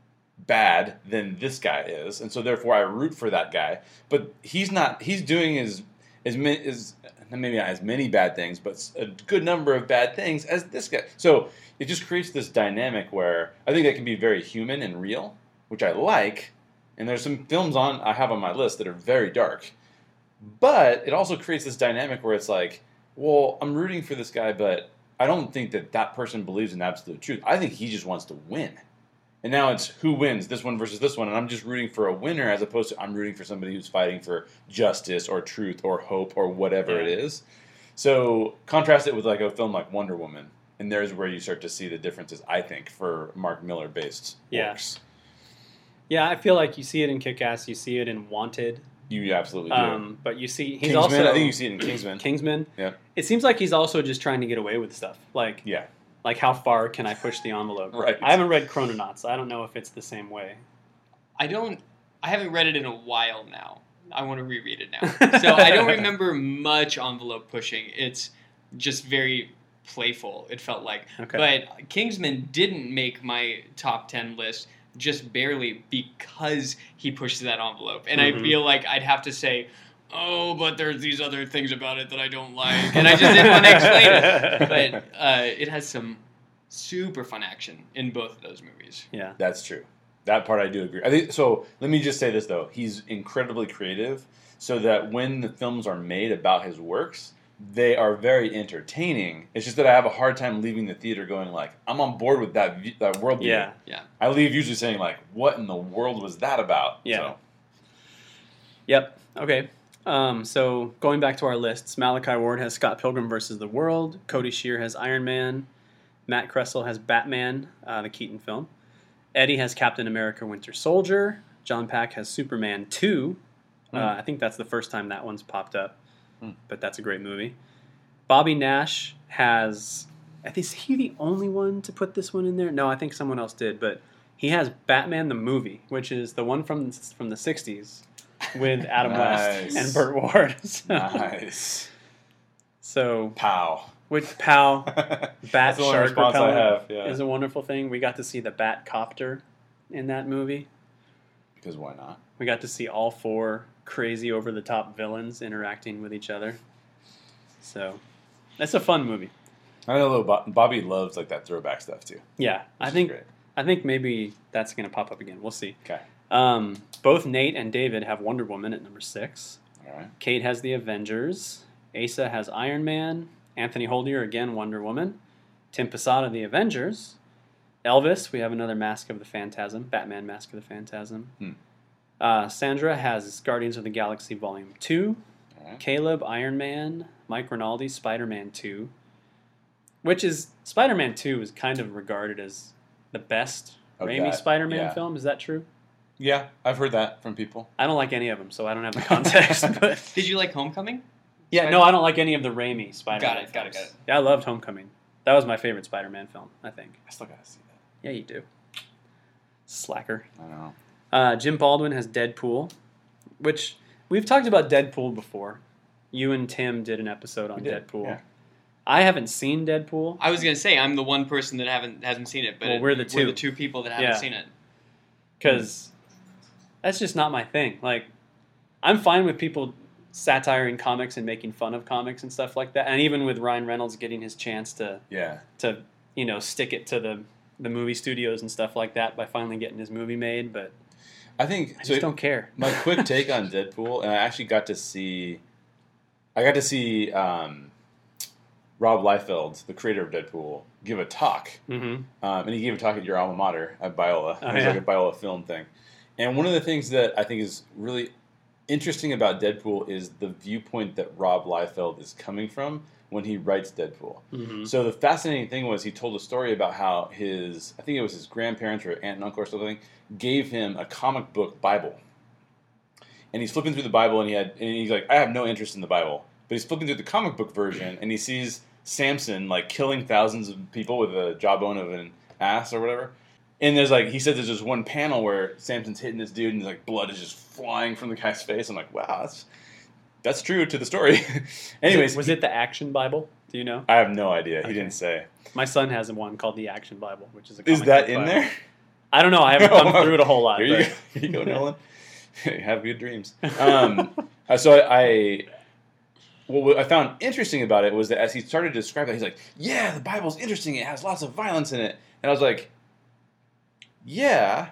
bad than this guy is, and so therefore I root for that guy. But he's not. He's doing as as many as maybe not as many bad things, but a good number of bad things as this guy. So it just creates this dynamic where I think that can be very human and real, which I like. And there's some films on I have on my list that are very dark. But it also creates this dynamic where it's like, well, I'm rooting for this guy, but I don't think that that person believes in absolute truth. I think he just wants to win. And now it's who wins, this one versus this one, and I'm just rooting for a winner as opposed to I'm rooting for somebody who's fighting for justice or truth or hope or whatever Yeah. it is. So contrast it with like a film like Wonder Woman, and there's where you start to see the differences, I think, for Mark Miller-based Yeah. works. Yeah, I feel like you see it in Kick-Ass, you see it in Wanted, You absolutely do. um, but you see he's Kingsman, also I think you see it in Kingsman. Kingsman. Yeah. It seems like he's also just trying to get away with stuff. Like, Yeah. like how far can I push the envelope? Right. I haven't read Chrononauts. So I don't know if it's the same way. I don't. I haven't read it in a while now, I want to reread it now. So I don't remember much envelope pushing. It's just very playful, it felt like. Okay. But Kingsman didn't make my top ten list, just barely, because he pushed that envelope. And Mm-hmm. I feel like I'd have to say, oh, but there's these other things about it that I don't like. And I just didn't want to explain it. But uh, it has some super fun action in both of those movies. Yeah. That's true. That part I do agree. I think so. Let me just say this though: he's incredibly creative, so that when the films are made about his works, they are very entertaining. It's just that I have a hard time leaving the theater going like, "I'm on board with that view, that world." view." Yeah. Yeah. I leave usually saying like, "What in the world was that about?" Yeah. So, Yep. Okay. Um, so going back to our lists, Malachi Ward has Scott Pilgrim versus the World. Cody Shear has Iron Man. Matt Kressel has Batman, uh, the Keaton film. Eddie has Captain America Winter Soldier. John Pack has Superman two. Uh, Mm. I think that's the first time that one's popped up, Mm. but that's a great movie. Bobby Nash has... I think, is he the only one to put this one in there? No, I think someone else did, but he has Batman the movie, which is the one from from the sixties with Adam Nice. West and Burt Ward. So, nice. so Pow. with Pow, That's Bat the only Shark response I repellent have. Yeah. is a wonderful thing. We got to see the Bat Copter in that movie. Because why not? We got to see all four crazy over-the-top villains interacting with each other. So, that's a fun movie. I know Bo- Bobby loves like that throwback stuff too. Yeah, I which is think great. I think maybe that's going to pop up again. We'll see. Okay. Um, both Nate and David have Wonder Woman at number six. All right. Kate has the Avengers. Asa has Iron Man. Anthony Holdier, again, Wonder Woman. Tim Posada, the Avengers. Elvis, we have another Mask of the Phantasm. Batman Mask of the Phantasm. Hmm. Uh, Sandra has Guardians of the Galaxy Volume two. All right. Caleb, Iron Man. Mike Rinaldi, Spider-Man two. Which is, Spider-Man two is kind of regarded as the best Of Raimi that, Spider-Man yeah. film. Is that true? Yeah, I've heard that from people. I don't like any of them, so I don't have the context. But Did you like Homecoming? yeah, no, I don't like any of the Raimi Spider-Man Got it, got it, films. got it. Yeah, I loved Homecoming. That was my favorite Spider-Man film, I think. I still gotta see that. Yeah, you do. Slacker. I know. Uh, Jim Baldwin has Deadpool, which we've talked about Deadpool before. You and Tim did an episode on We did, Deadpool. yeah. I haven't seen Deadpool. I was gonna say I'm the one person that haven't hasn't seen it, but Well, it- we're the two. We're the two people that haven't Yeah. seen it. Because that's just not my thing. Like, I'm fine with people satiring comics and making fun of comics and stuff like that. And even with Ryan Reynolds getting his chance to, Yeah. to you know, stick it to the, the movie studios and stuff like that by finally getting his movie made. But I think I so. just don't care. My quick take on Deadpool, and I actually got to see, I got to see um, Rob Liefeld, the creator of Deadpool, give a talk. Mm-hmm. Um, and he gave a talk at your alma mater at Biola. Oh, it was yeah. like a Biola film thing. And one of the things that I think is really interesting about Deadpool is the viewpoint that Rob Liefeld is coming from when he writes Deadpool. Mm-hmm. So the fascinating thing was he told a story about how his, I think it was his grandparents or aunt and uncle or something, gave him a comic book Bible. And he's flipping through the Bible and he had, and he's like, I have no interest in the Bible. But he's flipping through the comic book version and he sees Samson like killing thousands of people with a jawbone of an ass or whatever. And there's like, he said there's just one panel where Samson's hitting this dude and like blood is just flying from the guy's face. I'm like, wow, that's that's true to the story. Anyways, was it the Action Bible? Do you know? I have no idea. Okay. He didn't say. My son has one called the Action Bible, which is a Is comic that book in Bible. there? I don't know. I haven't gone through it a whole lot. Here you but- go, Here you go Nolan. Have good dreams. Um, uh, so I, I, well, what I found interesting about it was that as he started to describe it, he's like, "Yeah, the Bible's interesting. It has lots of violence in it." And I was like, "Yeah,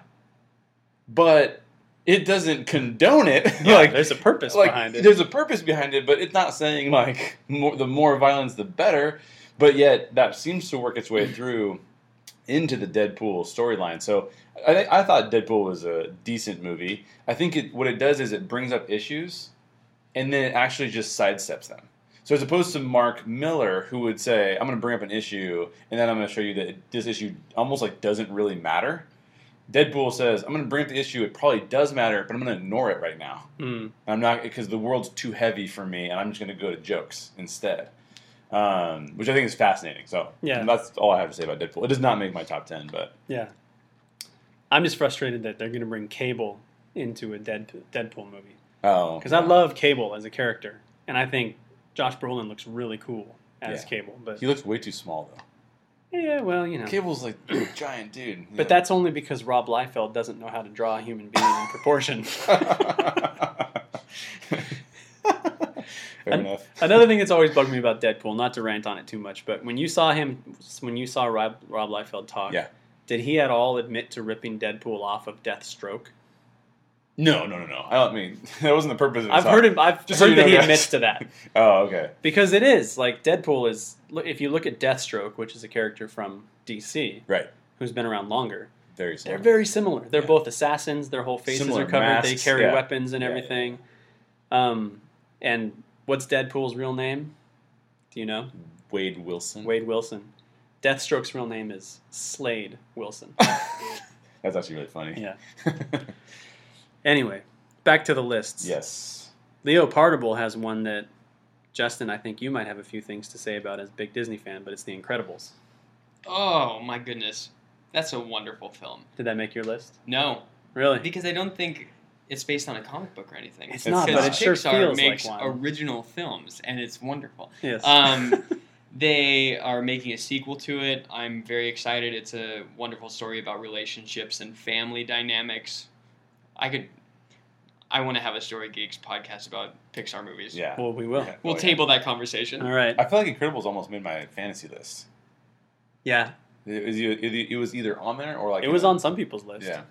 but it doesn't condone it. Yeah, like, there's a purpose like, behind it. There's a purpose behind it, but it's not saying like more, the more violence, the better. But yet that seems to work its way through into the Deadpool storyline. So I, I thought Deadpool was a decent movie. I think it, what it does is it brings up issues, and then it actually just sidesteps them. So as opposed to Mark Miller, who would say, "I'm going to bring up an issue, and then I'm going to show you that it, this issue almost like doesn't really matter." Deadpool says, "I'm going to bring up the issue. It probably does matter, but I'm going to ignore it right now. Mm. I'm not because the world's too heavy for me, and I'm just going to go to jokes instead." Um, which I think is fascinating. So Yeah. that's all I have to say about Deadpool. It does not make my top ten, but Yeah. I'm just frustrated that they're going to bring Cable into a Dead, Deadpool movie. Oh, Because yeah. I love Cable as a character, and I think Josh Brolin looks really cool as Yeah. Cable. But He looks way too small though. yeah, well, you know. Cable's like a giant dude. you But know? that's only because Rob Liefeld doesn't know how to draw a human being in proportion. Fair An- enough. Another thing that's always bugged me about Deadpool, not to rant on it too much, but when you saw him, when you saw Rob, Rob Liefeld talk, Yeah. did he at all admit to ripping Deadpool off of Deathstroke? No, no, no, no. I don't mean that wasn't the purpose of his I've talk. heard him. I've Just so heard you that know, he guys. admits to that Oh, okay. because it is like Deadpool is. If you look at Deathstroke, which is a character from D C Right. who's been around longer, Very they're similar. very similar. They're Yeah. both assassins. Their whole faces Similar are covered. They masks, carry yeah. weapons and Yeah, yeah, everything. Um, and what's Deadpool's real name? Do you know? Wade Wilson. Wade Wilson. Deathstroke's real name is Slade Wilson. That's actually really funny. Yeah. Anyway, back to the lists. Yes. Leo Partible has one that, Justin, I think you might have a few things to say about as a big Disney fan, but it's The Incredibles. Oh my goodness, that's a wonderful film. Did that make your list? No, Really? because I don't think it's based on a comic book or anything. It's not, Because but it sure Pixar feels makes like one. original films, and it's wonderful. Yes. Um, they are making a sequel to it. I'm very excited. It's a wonderful story about relationships and family dynamics. I could. I want to have a Story Geeks podcast about Pixar movies. Yeah. well, we will. Yeah. We'll Oh, yeah. table that conversation. All right. I feel like Incredibles almost made my fantasy list. Yeah. It was either, it was either on there or like It in was a- on some people's list. Yeah.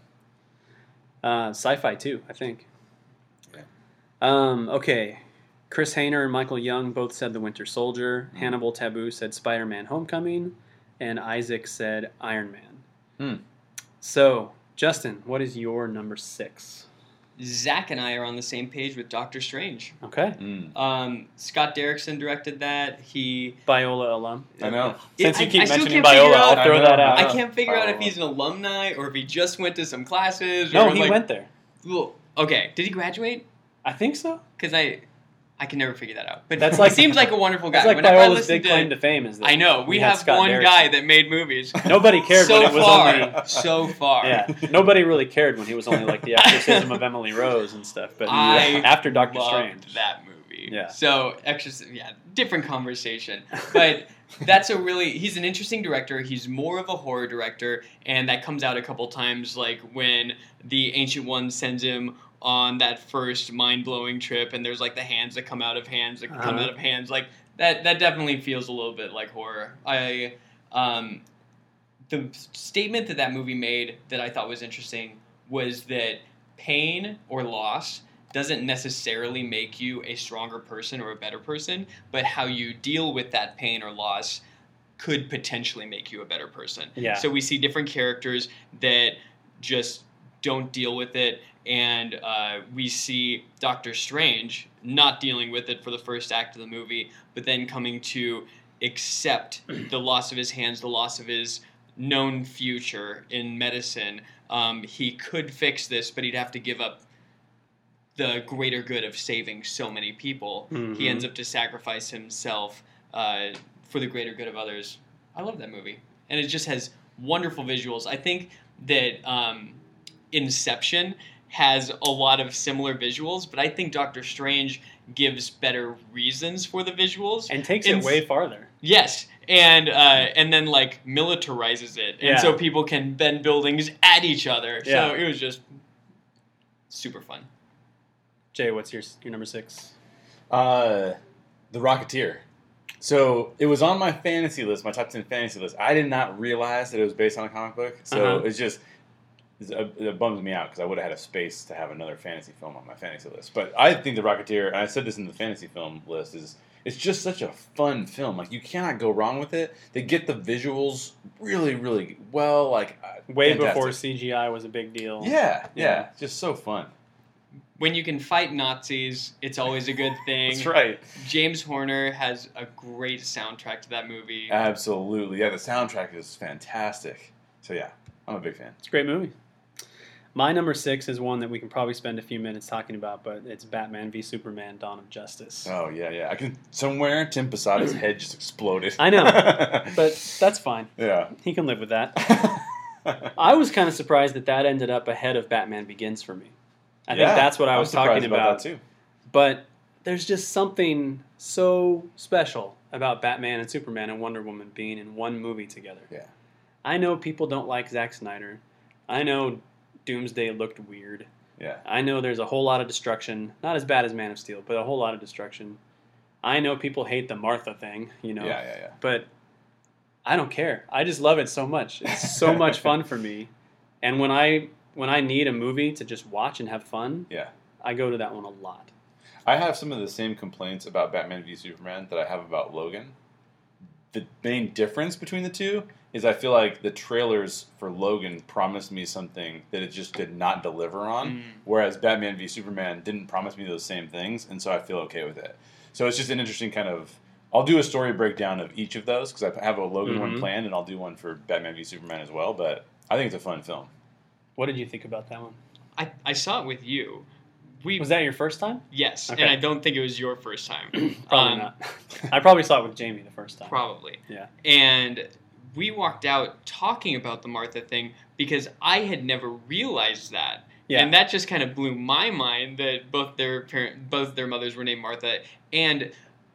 Uh, sci-fi too, I think. Yeah. Um, okay. Chris Hayner and Michael Young both said The Winter Soldier. Mm. Hannibal Taboo said Spider-Man Homecoming. And Isaac said Iron Man. Hmm. So, Justin, what is your number six? Zach and I are on the same page with Doctor Strange. Okay. Mm. Um, Scott Derrickson directed that. He Biola alum. I know. Since you I- keep I still mentioning can't figure Biola, out- I'll throw I know, that out. I Oh. can't figure out if Oh. he's an alumni or if he just went to some classes. No, or he like, went there. Well, okay, did he graduate? I think so. Because I, I can never figure that out. But That's like- he seems like a wonderful guy. That's like Whenever I Biola's listen big to- claim to fame is that I know we, had have Scott one Derrickson. guy that made movies. Nobody cared so when it was far, only. so far. Yeah, nobody really cared when he was only like the exorcism of Emily Rose and stuff. But I after Doctor loved Strange, that movie. Yeah. So extra, yeah, different conversation. But that's a really he's an interesting director. He's more of a horror director, and that comes out a couple times, like when the Ancient One sends him on that first mind-blowing trip, and there's like the hands that come out of hands that come Uh-huh. out of hands. Like that. That definitely feels a little bit like horror. I um, the statement that that movie made that I thought was interesting was that pain or loss doesn't necessarily make you a stronger person or a better person, but how you deal with that pain or loss could potentially make you a better person. Yeah. So we see different characters that just don't deal with it, and uh, we see Doctor Strange not dealing with it for the first act of the movie, but then coming to accept the loss of his hands, the loss of his known future in medicine. Um, he could fix this, but he'd have to give up the greater good of saving so many people. Mhm. He ends up to sacrifice himself uh, for the greater good of others. I love that movie, and it just has wonderful visuals. I think that um, Inception has a lot of similar visuals, but I think Doctor Strange gives better reasons for the visuals. and takes In- it way farther. Yes, and uh, and then like militarizes it, and Yeah. so people can bend buildings at each other. Yeah. So it was just super fun. Jay, what's your your number six? Uh, The Rocketeer. So it was on my fantasy list, my top ten fantasy list. I did not realize that it was based on a comic book. So Uh-huh. it's just it's, uh, it bums me out because I would have had a space to have another fantasy film on my fantasy list. But I think The Rocketeer, and I said this in the fantasy film list, is it's just such a fun film. Like you cannot go wrong with it. They get the visuals really, really well. Like uh, Way fantastic. before C G I was a big deal. Yeah, yeah, Yeah. just so fun. When you can fight Nazis, it's always a good thing. That's right. James Horner has a great soundtrack to that movie. Absolutely. Yeah, the soundtrack is fantastic. So yeah, I'm a big fan. It's a great movie. My number six is one that we can probably spend a few minutes talking about, but it's Batman v Superman: Dawn of Justice. Oh yeah, yeah. I can somewhere Tim Posada's head just exploded. I know, but that's fine. yeah. He can live with that. I was kind of surprised that that ended up ahead of Batman Begins for me. I Yeah, think that's what I I'm was surprised talking about about. that too. But there's just something so special about Batman and Superman and Wonder Woman being in one movie together. Yeah. I know people don't like Zack Snyder. I know Doomsday looked weird. Yeah. I know there's a whole lot of destruction. Not as bad as Man of Steel, but a whole lot of destruction. I know people hate the Martha thing, you know. Yeah, yeah, yeah. But I don't care. I just love it so much. It's so much fun for me. And when I when I need a movie to just watch and have fun, Yeah. I go to that one a lot. I have some of the same complaints about Batman v Superman that I have about Logan. The main difference between the two is I feel like the trailers for Logan promised me something that it just did not deliver on, Mm. whereas Batman v Superman didn't promise me those same things, and so I feel okay with it. So it's just an interesting kind of... I'll do a story breakdown of each of those, because I have a Logan one Mhm. planned, and I'll do one for Batman v Superman as well, but I think it's a fun film. What did you think about that one? I, I saw it with you. We Was that your first time? Yes, Okay. and I don't think it was your first time. Probably Um, not. I probably saw it with Jamie the first time. Probably. Yeah. And we walked out talking about the Martha thing because I had never realized that. Yeah. And that just kind of blew my mind that both their parent, both their mothers were named Martha. And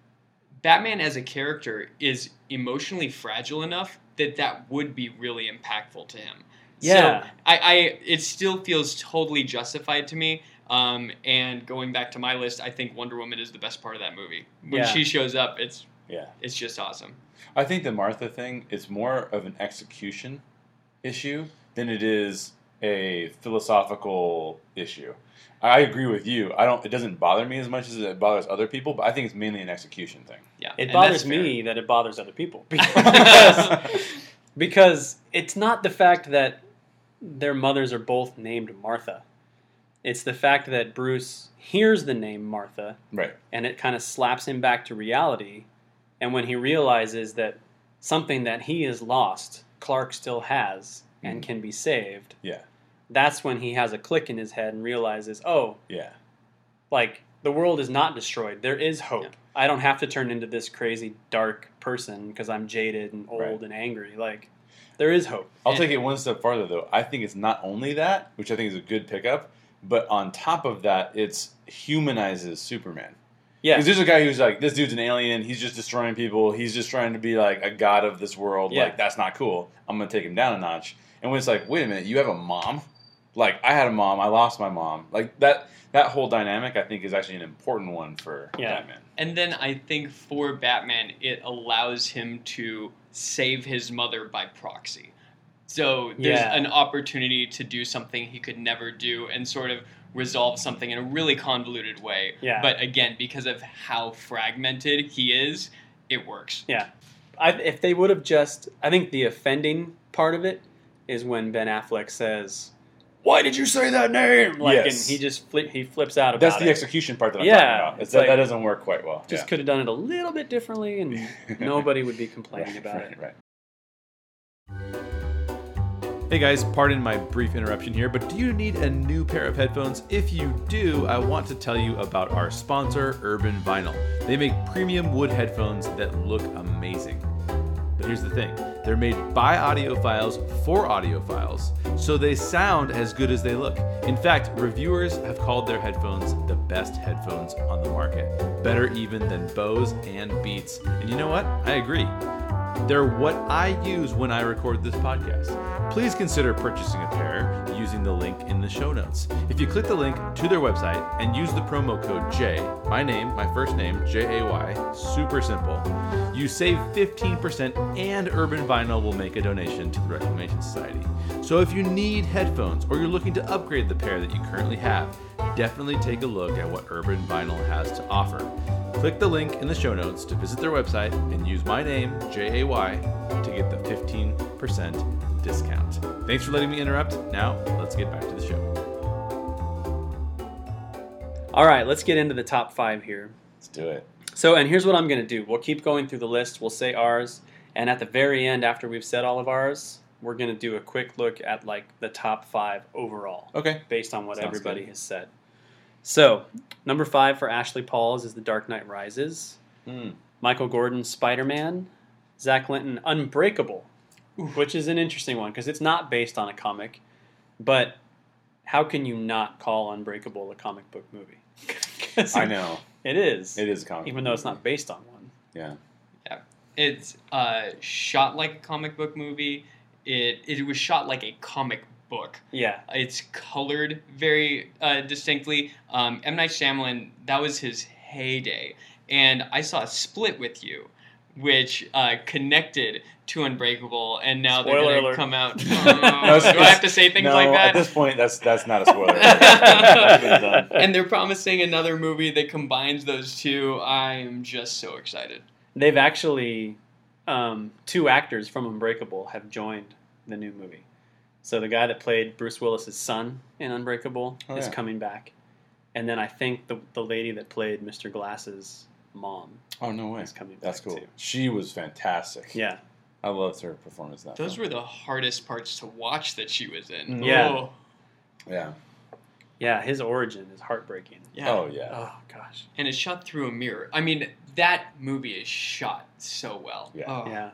Batman as a character is emotionally fragile enough that that would be really impactful to him. Yeah. So I, I it still feels totally justified to me. Um, and going back to my list, I think Wonder Woman is the best part of that movie. When Yeah. she shows up, it's Yeah. it's just awesome. I think the Martha thing is more of an execution issue than it is a philosophical issue. I agree with you. I don't. It doesn't bother me as much as it bothers other people, but I think it's mainly an execution thing. Yeah, It and bothers that's fair. me that it bothers other people. Because, because it's not the fact that their mothers are both named Martha. It's the fact that Bruce hears the name Martha, Right. and it kind of slaps him back to reality. And when he realizes that something that he has lost, Clark still has and Mhm. can be saved, Yeah. that's when he has a click in his head and realizes, oh, Yeah. like, the world is not destroyed. There is hope. Yeah. I don't have to turn into this crazy, dark person because I'm jaded and old Right. and angry. Like, there is hope. I'll And- take it one step farther, though. I think it's not only that, which I think is a good pickup, but on top of that, it's humanizes Superman. Yeah. Because there's a guy who's like, this dude's an alien. He's just destroying people. He's just trying to be like a god of this world. Yeah. Like, that's not cool. I'm going to take him down a notch. And when it's like, wait a minute, you have a mom? Like, I had a mom. I lost my mom. Like, that that whole dynamic, I think, is actually an important one for Yeah. Batman. And then I think for Batman, it allows him to save his mother by proxy. So there's Yeah. an opportunity to do something he could never do and sort of resolve something in a really convoluted way. Yeah. But again, because of how fragmented he is, it works. Yeah. I, if they would have just... I think the offending part of it is when Ben Affleck says, why did you say that name? Like, Yes. and he just flip, he flips out about That's the it. execution part that I'm Yeah, talking about. it's It's that, like- that doesn't work quite well. Just Yeah. could have done it a little bit differently and nobody would be complaining Right, about right, it. right. Hey guys, pardon my brief interruption here, but do you need a new pair of headphones? If you do, I want to tell you about our sponsor, Urban Vinyl. They make premium wood headphones that look amazing. But here's the thing, they're made by audiophiles for audiophiles, so they sound as good as they look. In fact, reviewers have called their headphones the best headphones on the market, better even than Bose and Beats. And you know what? I agree. They're what I use when I record this podcast. Please consider purchasing a pair using the link in the show notes. If you click the link to their website and use the promo code J, my name, my first name, J A Y, super simple, you save fifteen percent and Urban Vinyl will make a donation to the Reclamation Society. So if you need headphones or you're looking to upgrade the pair that you currently have, definitely take a look at what Urban Vinyl has to offer. Click the link in the show notes to visit their website and use my name, J A Y, to get the fifteen percent discount. Thanks for letting me interrupt. Now, let's get back to the show. All right, let's get into the top five here. Let's do it. So, and here's what I'm going to do. We'll keep going through the list. We'll say ours. And at the very end, after we've said all of ours, we're going to do a quick look at like the top five overall Okay. based on what Sounds everybody good. has said. So, number five for Ashley Paul's is The Dark Knight Rises. Hmm. Michael Gordon's Spider-Man. Zach Linton, Unbreakable, which is an interesting one because it's not based on a comic, but how can you not call Unbreakable a comic book movie? I know. It is. It is a comic Even book though it's movie. not based on one. Yeah. Yeah, it's uh, shot like a comic book movie. It it was shot like a comic book. Yeah. It's colored very uh, distinctly. Um, M. Night Shyamalan, that was his heyday. And I saw Split with you, which uh, connected to Unbreakable, and now Spoiler they're going alert. to come out. No, Oh, it's- do I have to say things no, like that? at this point, that's that's not a spoiler. It's been done. And they're promising another movie that combines those two. I am just so excited. They've actually, um, two actors from Unbreakable have joined the new movie. So the guy that played Bruce Willis's son in Unbreakable Oh, is yeah. coming back. And then I think the the lady that played Mister Glass's mom Oh, no way. is coming back That's cool. too. She was fantastic. Yeah. I loved her performance in that Those film. were the hardest parts to watch that she was in. Yeah. Oh, Yeah. Yeah, his origin is heartbreaking. yeah. Oh, yeah. Oh, gosh. And it's shot through a mirror. I mean, that movie is shot so well. Yeah. Oh. Yeah.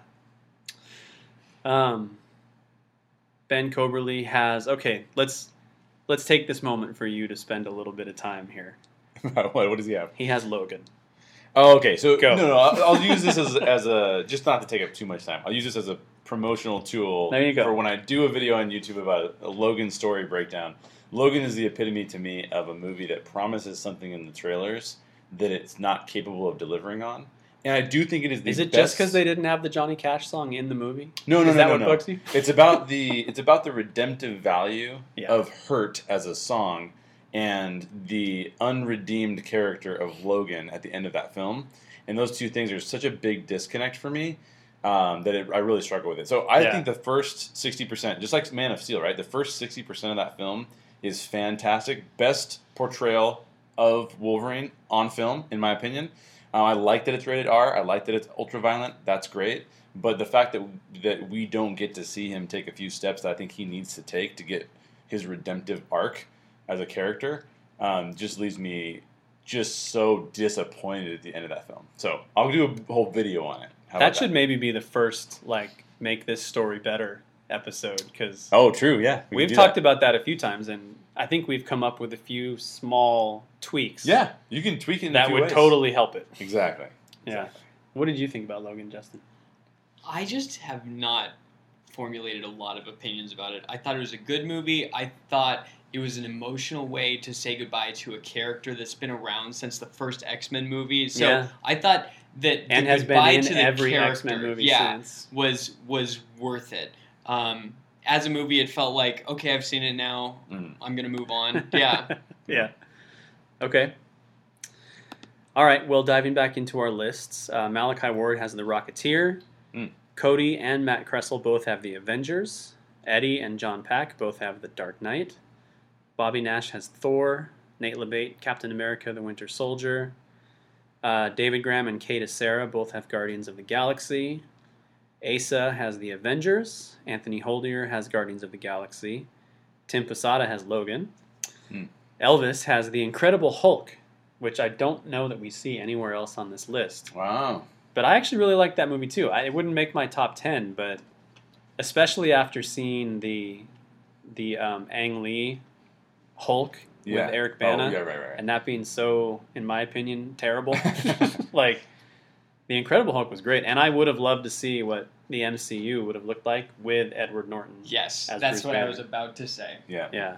Um, Ben Coberly has... Okay, let's let's take this moment for you to spend a little bit of time here. what, what does he have? He has Logan. Oh, okay. So Go. no, no. I'll, I'll use this as as a just not to take up too much time. I'll use this as a promotional tool There you go. for when I do a video on YouTube about a, a Logan story breakdown. Logan is the epitome to me of a movie that promises something in the trailers that it's not capable of delivering on. And I do think it is the Is it best... just because they didn't have the Johnny Cash song in the movie? No, no, Is no, that no, what no. bugs you? It's about the it's about the redemptive value Yeah. of Hurt as a song and the unredeemed character of Logan at the end of that film. And those two things are such a big disconnect for me um, that it, I really struggle with it. So I Yeah. think the first sixty percent, just like Man of Steel, right? The first sixty percent of that film is fantastic. Best portrayal of Wolverine on film, in my opinion. Uh, I like that it's rated R. I like that it's ultra-violent. That's great. But the fact that that we don't get to see him take a few steps that I think he needs to take to get his redemptive arc as a character um, just leaves me just so disappointed at the end of that film. So I'll do a whole video on it. How That about should maybe be the first, like, make this story better episode, because Oh, true. Yeah, we we've can do talked that. about that a few times, and I think we've come up with a few small tweaks Yeah, you can tweak it in a that few would ways. totally help it. Exactly. Yeah. Exactly. What did you think about Logan, Justin? I just have not formulated a lot of opinions about it. I thought it was a good movie. I thought it was an emotional way to say goodbye to a character that's been around since the first X-Men movie. So Yeah. I thought that the And has been goodbye in to the every character, X-Men movie yeah, since. was was worth it. Um, as a movie, it felt like, okay, I've seen it now. Mm. I'm gonna move on. Yeah. Yeah. Okay. All right. Well, diving back into our lists, uh, Malachi Ward has The Rocketeer. Mm. Cody and Matt Kressel both have The Avengers. Eddie and John Pack both have The Dark Knight. Bobby Nash has Thor. Nate LeBate, Captain America: The Winter Soldier. Uh, David Graham and Kate Sarah both have Guardians of the Galaxy. Asa has The Avengers. Anthony Holdier has Guardians of the Galaxy. Tim Posada has Logan. Hmm. Elvis has The Incredible Hulk, which I don't know that we see anywhere else on this list. Wow. But I actually really like that movie too. I, it wouldn't make my top ten, but especially after seeing the the um, Ang Lee Hulk Yeah. with Eric Oh, Bana, yeah, right, right. and that being so, in my opinion, terrible. Like, The Incredible Hulk was great, and I would have loved to see what the M C U would have looked like with Edward Norton. Yes, As that's Bruce what Banner. I was about to say. Yeah. Yeah.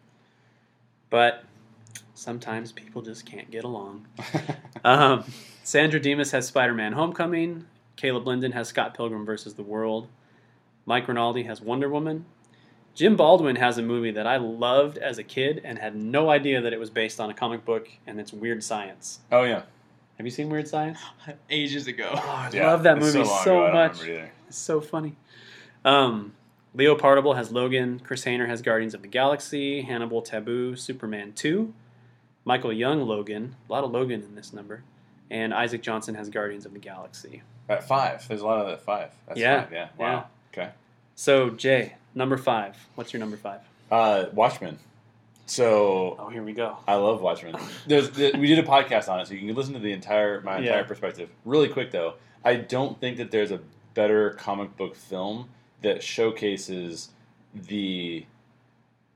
But sometimes people just can't get along. Um, Sandra Demas has Spider-Man: Homecoming. Caleb Linden has Scott Pilgrim versus the World. Mike Rinaldi has Wonder Woman. Jim Baldwin has a movie that I loved as a kid and had no idea that it was based on a comic book, and it's Weird Science. Oh, yeah. Have you seen Weird Science? Ages ago. Oh, I Yeah, love that it's movie long so, ago, I don't much. remember either. It's so funny. Um, Leo Partible has Logan. Chris Hayner has Guardians of the Galaxy. Hannibal Taboo, Superman two. Michael Young, Logan. A lot of Logan in this number. And Isaac Johnson has Guardians of the Galaxy. At five. There's a lot of that at five. That's Yeah, five. Yeah. Wow. Okay. So, Jay, number five. What's your number five? Uh, Watchmen. So Oh, here we go. I love Watchmen. There's, the, we did a podcast on it, so you can listen to the entire my entire Yeah. perspective. Really quick though, I don't think that there's a better comic book film that showcases the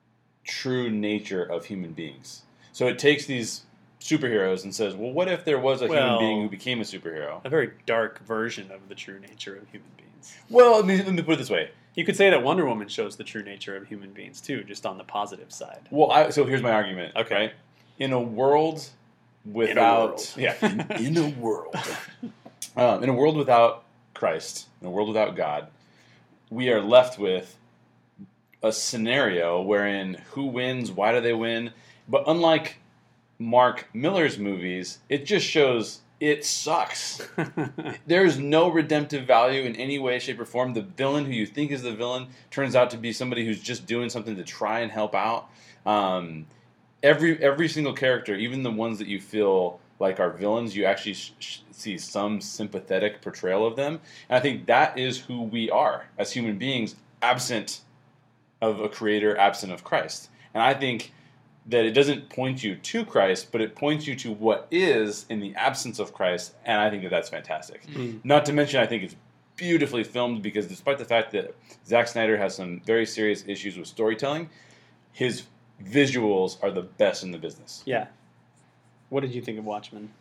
true nature of human beings. So it takes these superheroes and says, well, what if there was a Well, human being who became a superhero? A very dark version of the true nature of human beings. Well, let me, let me put it this way. You could say that Wonder Woman shows the true nature of human beings too, just on the positive side. Well, I, so here's my argument. Okay. Right? In a world without... world. Yeah, in, in a world. um, in a world without Christ, in a world without God, we are left with a scenario wherein who wins, why do they win? But unlike Mark Miller's movies, it just shows it sucks. There is no redemptive value in any way, shape, or form. The villain who you think is the villain turns out to be somebody who's just doing something to try and help out. Um, every every single character, even the ones that you feel like are villains, you actually sh- sh- see some sympathetic portrayal of them. And I think that is who we are as human beings, absent of a creator, absent of Christ. And I think that it doesn't point you to Christ, but it points you to what is in the absence of Christ, and I think that that's fantastic. Mm. Not to mention, I think it's beautifully filmed, because despite the fact that Zack Snyder has some very serious issues with storytelling, his visuals are the best in the business. Yeah. What did you think of Watchmen?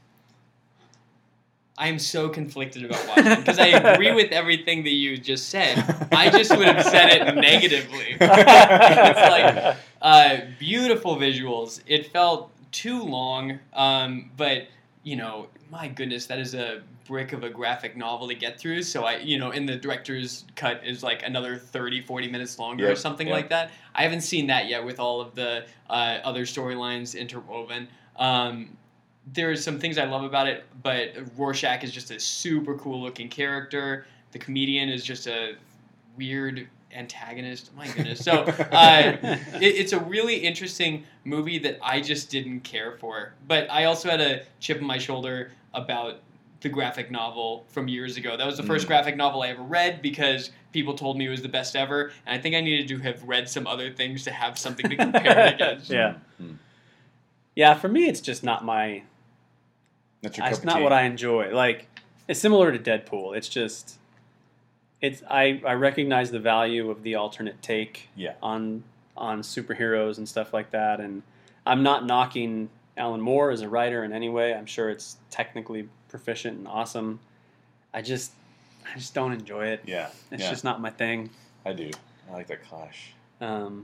I am so conflicted about Watchmen because I agree with everything that you just said. I just would have said it negatively. It's like uh, beautiful visuals. It felt too long, um, but you know, my goodness, that is a brick of a graphic novel to get through. So I, you know, in the director's cut is like another thirty, forty minutes longer Yep, or something yep. like that. I haven't seen that yet with all of the uh, other storylines interwoven. Um, There's some things I love about it, but Rorschach is just a super cool looking character. The comedian is just a weird antagonist. My goodness. So uh, it, it's a really interesting movie that I just didn't care for. But I also had a chip on my shoulder about the graphic novel from years ago. That was the first Mm. graphic novel I ever read because people told me it was the best ever. And I think I needed to have read some other things to have something to compare it against. Yeah. Mm. Yeah, for me, it's just not my... That's your cup It's of not tea. what I enjoy. Like, it's similar to Deadpool. It's just... It's I, I recognize the value of the alternate take Yeah. on on superheroes and stuff like that, and I'm not knocking Alan Moore as a writer in any way. I'm sure it's technically proficient and awesome. I just I just don't enjoy it. Yeah. It's yeah. just not my thing. I do. I like that clash. Um,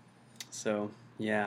so yeah.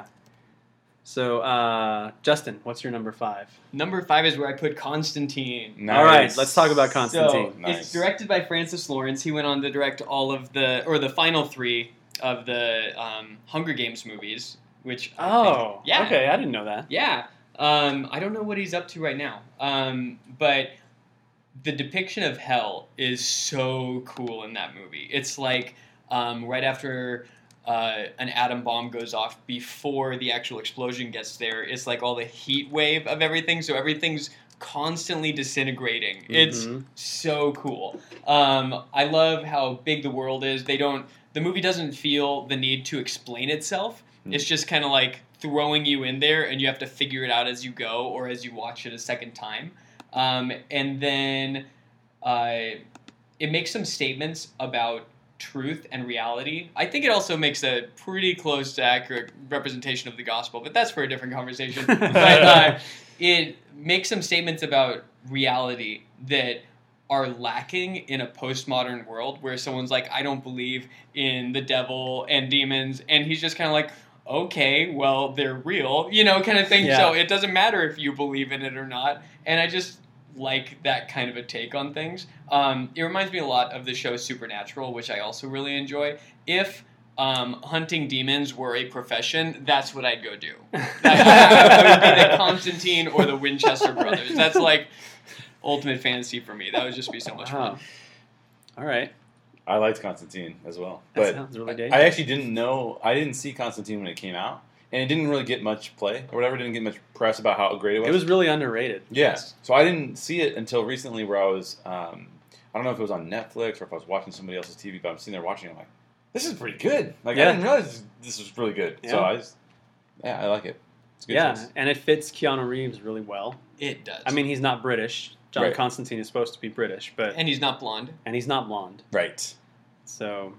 So uh, Justin, what's your number five? Number five is where I put Constantine. Nice. All right, let's talk about Constantine. So, Nice. It's directed by Francis Lawrence. He went on to direct all of the, or the final three of the um, Hunger Games movies, which I Oh, think, yeah, okay, I didn't know that. yeah. Um, I don't know what he's up to right now, um, but the depiction of hell is so cool in that movie. It's like um, right after uh, an atom bomb goes off, before the actual explosion gets there, it's like all the heat wave of everything, so everything's constantly disintegrating. It's Mhm. so cool. Um, I love how big the world is. They don't. The movie doesn't feel the need to explain itself. Mm. It's just kind of like throwing you in there, and you have to figure it out as you go or as you watch it a second time. Um, and then uh, it makes some statements about truth and reality. I think it also makes a pretty close to accurate representation of the gospel, but that's for a different conversation. but uh, it makes some statements about reality that are lacking in a postmodern world where someone's like, I don't believe in the devil and demons, and he's just kind of like, okay, well, they're real, you know, kind of thing. Yeah. So it doesn't matter if you believe in it or not. And I just like that kind of a take on things. Um, it reminds me a lot of the show Supernatural, which I also really enjoy. If um, hunting demons were a profession, that's what I'd go do. That would be the Constantine or the Winchester brothers. That's like ultimate fantasy for me. That would just be so much Wow. fun. All right. I liked Constantine as well. That But sounds really I, dangerous. I actually didn't know, I didn't see Constantine when it came out, and it didn't really get much play or whatever, didn't get much press about how great it was. It was really underrated. Yeah. So I didn't see it until recently where I was, um, I don't know if it was on Netflix or if I was watching somebody else's T V, but I'm sitting there watching it, I'm like, this is pretty good. Like, Yeah. I didn't realize this was really good. So Yeah. I just, yeah, I like it. It's a good Yeah, choice. and it fits Keanu Reeves really well. It does. I mean, he's not British. John Right. Constantine is supposed to be British, but and he's not blonde. and he's not blonde. Right. So,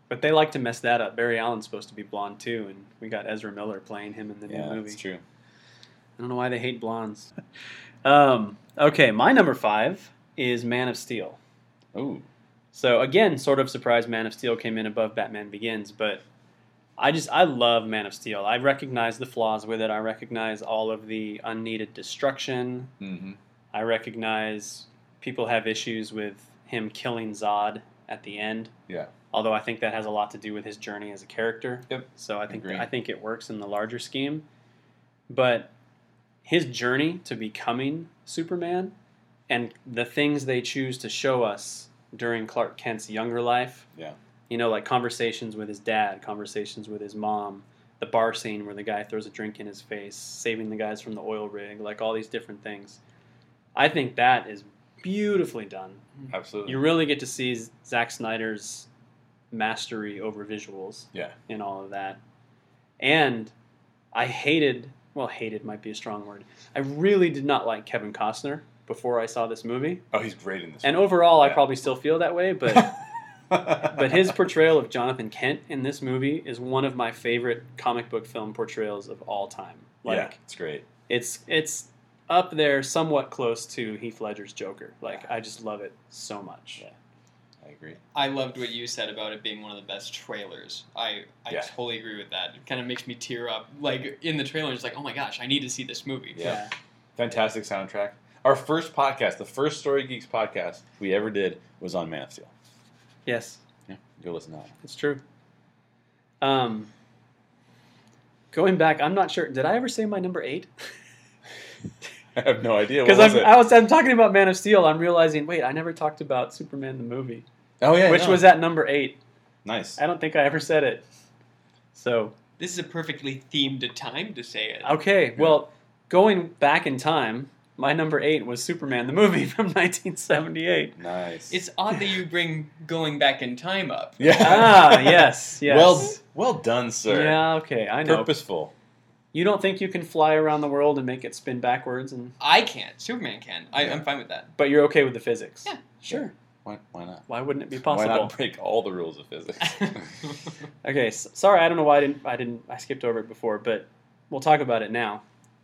But they like to mess that up. Barry Allen's supposed to be blonde too, and we got Ezra Miller playing him in the Yeah, new movie. that's true. I don't know why they hate blondes. um, okay, my number five is Man of Steel. Ooh. So again, sort of surprised Man of Steel came in above Batman Begins, but I just I love Man of Steel. I recognize the flaws with it. I recognize all of the unneeded destruction. Mm-hmm. I recognize people have issues with him killing Zod at the end. Yeah. Although I think that has a lot to do with his journey as a character. Yep. So I think Agree. I think it works in the larger scheme. But his journey to becoming Superman and the things they choose to show us during Clark Kent's younger life. Yeah. You know, like conversations with his dad, conversations with his mom, the bar scene where the guy throws a drink in his face, saving the guys from the oil rig, like all these different things. I think that is beautifully done. Absolutely. You really get to see Zack Snyder's mastery over visuals Yeah. in all of that. And I hated, well, hated might be a strong word. I really did not like Kevin Costner before I saw this movie. Oh, he's great in this. And movie. overall, I Yeah. probably still feel that way, but but his portrayal of Jonathan Kent in this movie is one of my favorite comic book film portrayals of all time. Like, yeah, it's great. it's it's up there, somewhat close to Heath Ledger's Joker. Like, I just love it so much. Yeah. I agree. I loved what you said about it being one of the best trailers. I, I Yeah. totally agree with that. It kind of makes me tear up. Like, in the trailer, it's like, oh my gosh, I need to see this movie. Yeah. Fantastic soundtrack. Our first podcast, the first Story Geeks podcast we ever did, was on Man of Steel. Yes, Yeah, go listen to that. it's true. Um, going back, I'm not sure. Did I ever say my number eight? I have no idea. What Because was I'm, it? I was I'm talking about Man of Steel. I'm realizing, wait, I never talked about Superman the movie, oh yeah, which no. was at number eight. nice. I don't think I ever said it. So This is a perfectly themed time to say it. okay, well, going back in time, my number eight was Superman the movie from nineteen seventy-eight. Nice. It's odd that you bring going back in time up. yeah. Ah, yes, yes. Well, well done, sir. yeah, okay, I know. Purposeful. You don't think you can fly around the world and make it spin backwards, and I can't. Superman can. I, Yeah. I'm fine with that. but you're okay with the physics? Yeah. Sure. Why, why not? Why wouldn't it be Why possible? not break all the rules of physics? Okay, s sorry, I don't know why I didn't. I didn't. I skipped over it before, but we'll talk about it now.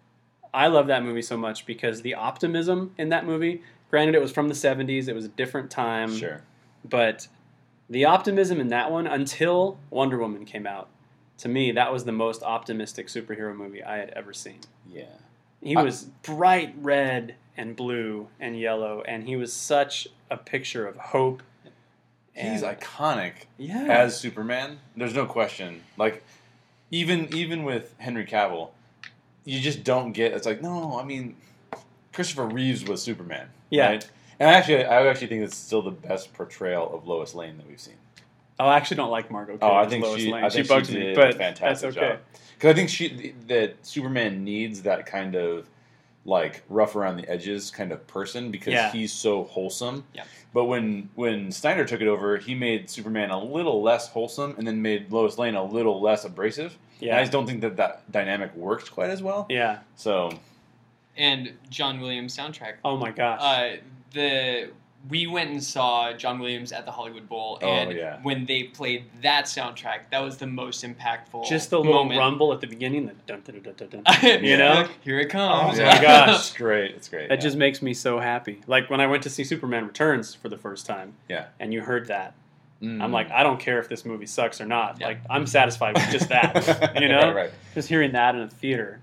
I love that movie so much because the optimism in that movie. Granted, it was from the seventies. It was a different time. Sure. But the optimism in that one, until Wonder Woman came out, to me, that was the most optimistic superhero movie I had ever seen. Yeah. He I- was bright red and blue and yellow, and he was such a picture of hope. He's and- iconic yeah. as Superman. There's no question. Like, even even with Henry Cavill, you just don't get. It's like, no, I mean, Christopher Reeves was Superman. Yeah. Right? And actually, I actually think it's still the best portrayal of Lois Lane that we've seen. Oh, I actually don't like Margot. Oh, I as think Lois she. Lane. I think she bugs she me, did but a fantastic that's okay. job. Because I think she that Superman needs that kind of like rough around the edges kind of person because Yeah. he's so wholesome. Yeah. But when when Snyder took it over, he made Superman a little less wholesome and then made Lois Lane a little less abrasive. And I Yeah, just don't think that that dynamic works quite as well. yeah. So And John Williams soundtrack. Oh my gosh. Uh, the we went and saw John Williams at the Hollywood Bowl, Oh, and yeah. when they played that soundtrack, that was the most impactful. Just the little moment. rumble at the beginning, the dun dun dun dun dun. You know? Here it oh comes. my gosh. it's great. It's great. That yeah. just makes me so happy. Like when I went to see Superman Returns for the first time, Yeah. and you heard that, Mm. I'm like, I don't care if this movie sucks or not. Yeah. Like I'm satisfied with just that. You know, right, right. just hearing that in a theater,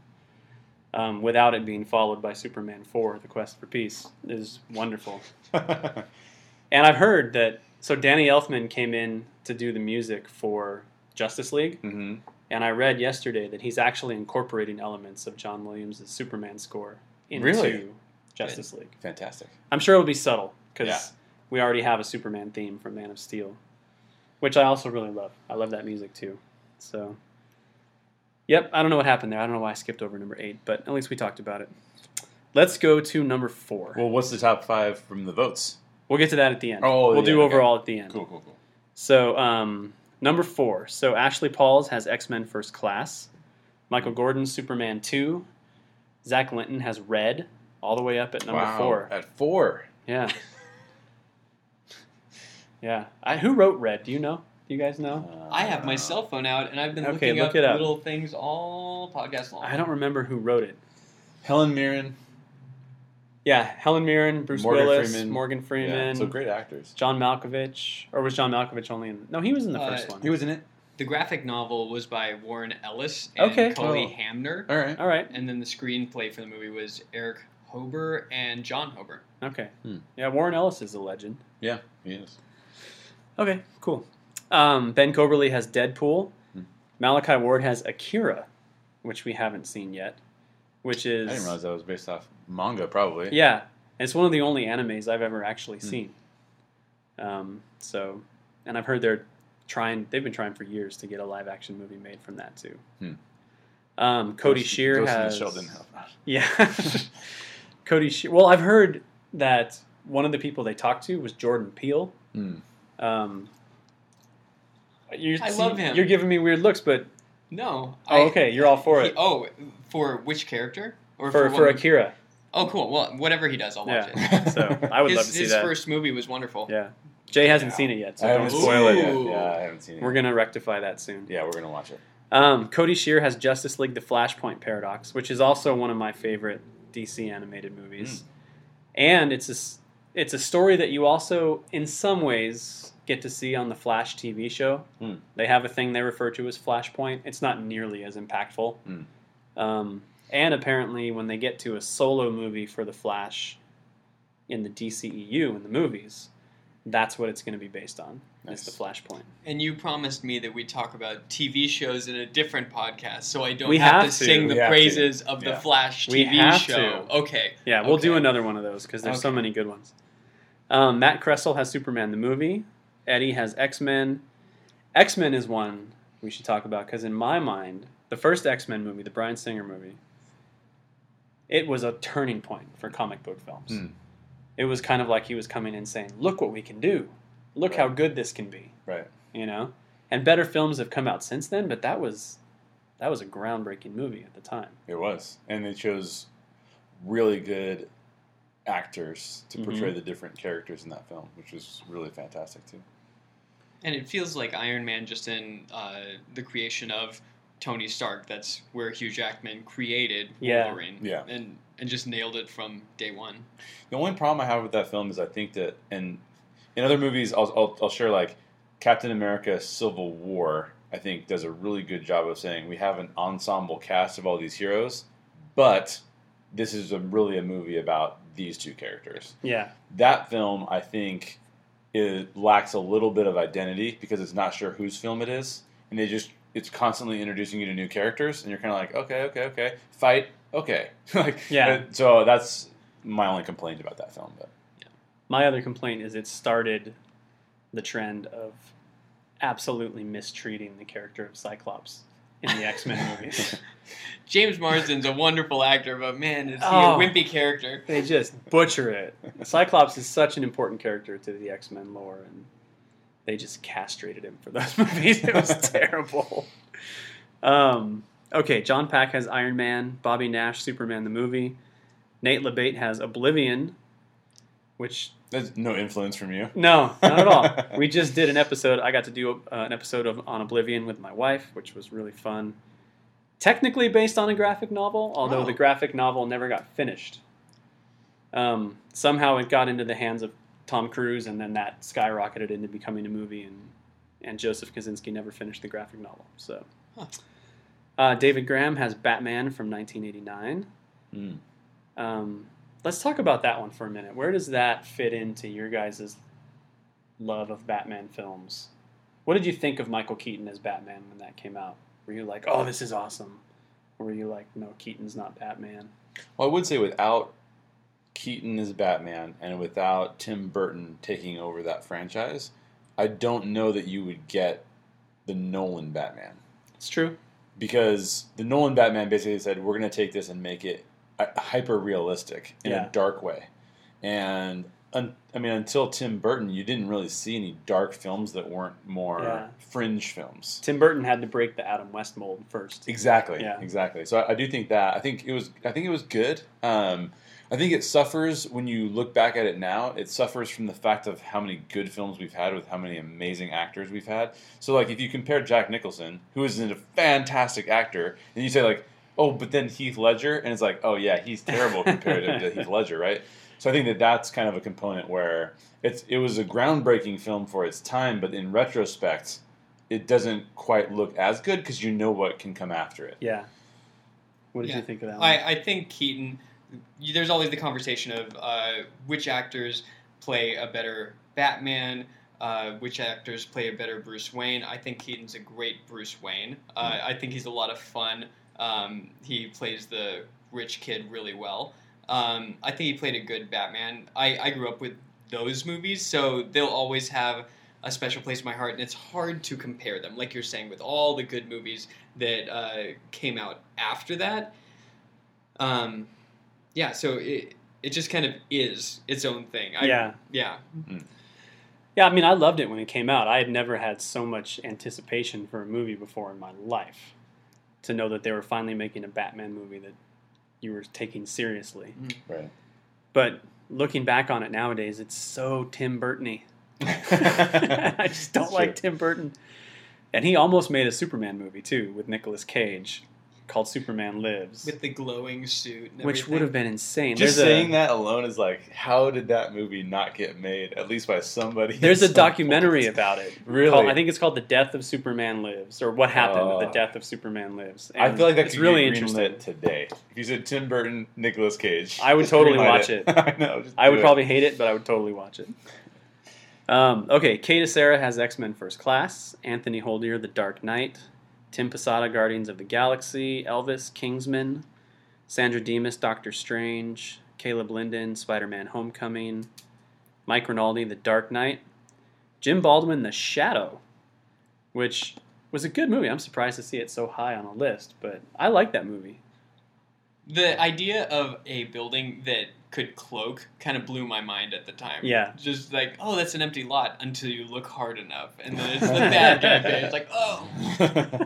um, without it being followed by Superman four: The Quest for Peace, is wonderful. And I've heard that. So Danny Elfman came in to do the music for Justice League, hmm and I read yesterday that he's actually incorporating elements of John Williams' Superman score into Really? Justice League. Fantastic. I'm sure it'll be subtle because Yeah. we already have a Superman theme from Man of Steel, which I also really love. I love that music too. So, yep, I don't know what happened there. I don't know why I skipped over number eight, but at least we talked about it. Let's go to number four. Well, what's the top five from the votes? We'll get to that at the end. Oh, we'll yeah, do okay. overall at the end. Cool, cool, cool. So, um, number four. So, Ashley Pauls has X-Men First Class. Michael Gordon's Superman two. Zach Linton has Red, all the way up at number Wow, four. At four. Yeah. Yeah. I, who wrote Red? Do you know? Do you guys know? Uh, I have my cell phone out, and I've been Okay, looking look up, it up. little things all podcast long. I don't remember who wrote it. Helen Mirren. Yeah, Helen Mirren, Bruce Morgan Willis, Freeman. Morgan Freeman, Yeah, so great actors. John Malkovich, or was John Malkovich only in? No, he was in the Uh, first one. He was in it. The graphic novel was by Warren Ellis and Okay. Cully Oh. Hamner, All right. All right. and then the screenplay for the movie was Eric Hober and John Hober. Okay. Hmm. Yeah, Warren Ellis is a legend. Yeah, he is. Okay, cool. Um, Ben Coberly has Deadpool. Hmm. Malachi Ward has Akira, which we haven't seen yet. Which is I didn't realize that was based off manga, probably. yeah, it's one of the only animes I've ever actually Hmm. seen. Um, so, and I've heard they're trying. They've been trying for years to get a live action movie made from that too. Hmm. Um, Cody Ghost- Shear Ghost in the has Shell didn't help. yeah. Cody Shear. Well, I've heard that one of the people they talked to was Jordan Peele. Hmm. Um, you're, I see, love him. You're giving me weird looks, but No. oh, I- okay, you're all for he- it. oh, for which character? Or for what for movie? Akira. Oh, cool. Well, whatever he does, I'll watch Yeah. it. So I would his love to see his that. first movie was wonderful. Yeah, Jay hasn't Yeah. seen it yet, so I don't haven't spoil seen it. yet. Ooh. Yeah, I haven't seen it. We're gonna rectify that soon. Yeah, we're gonna watch it. Um, Cody Shear has Justice League: The Flashpoint Paradox, which is also one of my favorite D C animated movies, and it's a s- it's a story that you also, in some ways, get to see on the Flash T V show. Hmm. They have a thing they refer to as Flashpoint. It's not nearly as impactful. Hmm. Um, and apparently, when they get to a solo movie for the Flash in the D C E U in the movies, that's what it's going to be based on. Nice. Is the Flashpoint. And you promised me that we talk about T V shows in a different podcast, so I don't We have, have to to. sing the We have to. praises of the Yeah. Flash We T V have show. to. Okay. Yeah, we'll do Okay. another one of those because there's so Okay. many good ones. Um, Matt Kressel has Superman the movie. Eddie has X-Men. X-Men is one we should talk about because in my mind, the first X-Men movie, the Bryan Singer movie, it was a turning point for comic book films. Hmm. It was kind of like he was coming in saying, "Look what we can do. Look how Right. good this can be." Right. You know, and better films have come out since then, but that was that was a groundbreaking movie at the time. It was, and they chose really good actors to portray Mhm. the different characters in that film, which was really fantastic too. And it feels like Iron Man just in uh, the creation of Tony Stark. That's where Hugh Jackman created Yeah. Wolverine. Yeah. And, and just nailed it from day one. The only problem I have with that film is I think that, and in other movies, I'll, I'll, I'll share like Captain America: Civil War. I think does a really good job of saying we have an ensemble cast of all these heroes, but this is a, really a movie about these two characters. Yeah, That film, I think, it lacks a little bit of identity because it's not sure whose film it is, and they just it's constantly introducing you to new characters, and you're kind of like, okay, okay, okay, fight, okay, like Yeah. So that's my only complaint about that film. But my other complaint is it started the trend of absolutely mistreating the character of Cyclops in the X-Men movies. James Marsden's a wonderful actor, but man, is he Oh. a wimpy character. They just butcher it. Cyclops is such an important character to the X-Men lore, and they just castrated him for those movies. It was terrible. Um, okay, John Pack has Iron Man, Bobby Nash, Superman the movie. Nate LeBate has Oblivion, which there's no influence from you. no, not at all. We just did an episode. I got to do uh, an episode of on Oblivion with my wife, which was really fun. Technically based on a graphic novel, although Oh. the graphic novel never got finished. Um, somehow it got into the hands of Tom Cruise, and then that skyrocketed into becoming a movie, and, and Joseph Kosinski never finished the graphic novel. So, Huh. uh, David Graham has Batman from nineteen eighty-nine. Mm. Um, let's talk about that one for a minute. Where does that fit into your guys' love of Batman films? What did you think of Michael Keaton as Batman when that came out? Were you like, oh, this is awesome? Or were you like, no, Keaton's not Batman? Well, I would say without Keaton as Batman and without Tim Burton taking over that franchise, I don't know that you would get the Nolan Batman. It's true. Because the Nolan Batman basically said, we're going to take this and make it hyper realistic in Yeah. a dark way. And un- I mean, until Tim Burton, you didn't really see any dark films that weren't more Yeah. fringe films. Tim Burton had to break the Adam West mold first. Exactly. Yeah. Exactly. So I, I do think that I think it was I think it was good. Um, I think it suffers when you look back at it now. It suffers from the fact of how many good films we've had with how many amazing actors we've had. So, like, if you compare Jack Nicholson, who is a fantastic actor, and you say, like, oh, but then Heath Ledger, and it's like, oh, yeah, he's terrible compared to Heath Ledger, right? So I think that that's kind of a component where it's it was a groundbreaking film for its time, but in retrospect, it doesn't quite look as good because you know what can come after it. Yeah. What did Yeah. you think of that one? I, I think Keaton, there's always the conversation of uh, which actors play a better Batman, uh, which actors play a better Bruce Wayne. I think Keaton's a great Bruce Wayne. Uh, I think he's a lot of fun. Um, he plays the rich kid really well. Um, I think he played a good Batman. I, I grew up with those movies, so they'll always have a special place in my heart, and it's hard to compare them, like you're saying, with all the good movies that uh, came out after that. Um, yeah, so it it just kind of is its own thing. I, Yeah. Yeah. Yeah, I mean, I loved it when it came out. I had never had so much anticipation for a movie before in my life. To know that they were finally making a Batman movie that you were taking seriously. Right. But looking back on it nowadays, it's so Tim Burton-y. I just don't It's like true. Tim Burton. And he almost made a Superman movie, too, with Nicolas Cage, called Superman Lives, With the glowing suit and which everything. would have been insane. Just There's a- saying that alone is like, how did that movie not get made? At least by somebody. There's at a some documentary point. about it. Really? Called- I think it's called The Death of Superman Lives, or What Happened Oh. with the Death of Superman Lives. I And feel like that it's could really be interesting. greenlit today. If you said Tim Burton, Nicolas Cage, I would just totally greenlight watch it. I know. Just I do would it. probably hate it, but I would totally watch it. Um, okay, Kay Sarah has X-Men First Class, Anthony Holdier, The Dark Knight, Tim Posada, Guardians of the Galaxy, Elvis, Kingsman, Sandra Demas, Doctor Strange, Caleb Linden, Spider-Man Homecoming, Mike Rinaldi, The Dark Knight, Jim Baldwin, The Shadow, which was a good movie. I'm surprised to see it so high on a list, but I like that movie. The idea of a building that could cloak kind of blew my mind at the time. Yeah. Just like, oh, that's an empty lot until you look hard enough. And then it's the bad guy bit. It's like, oh.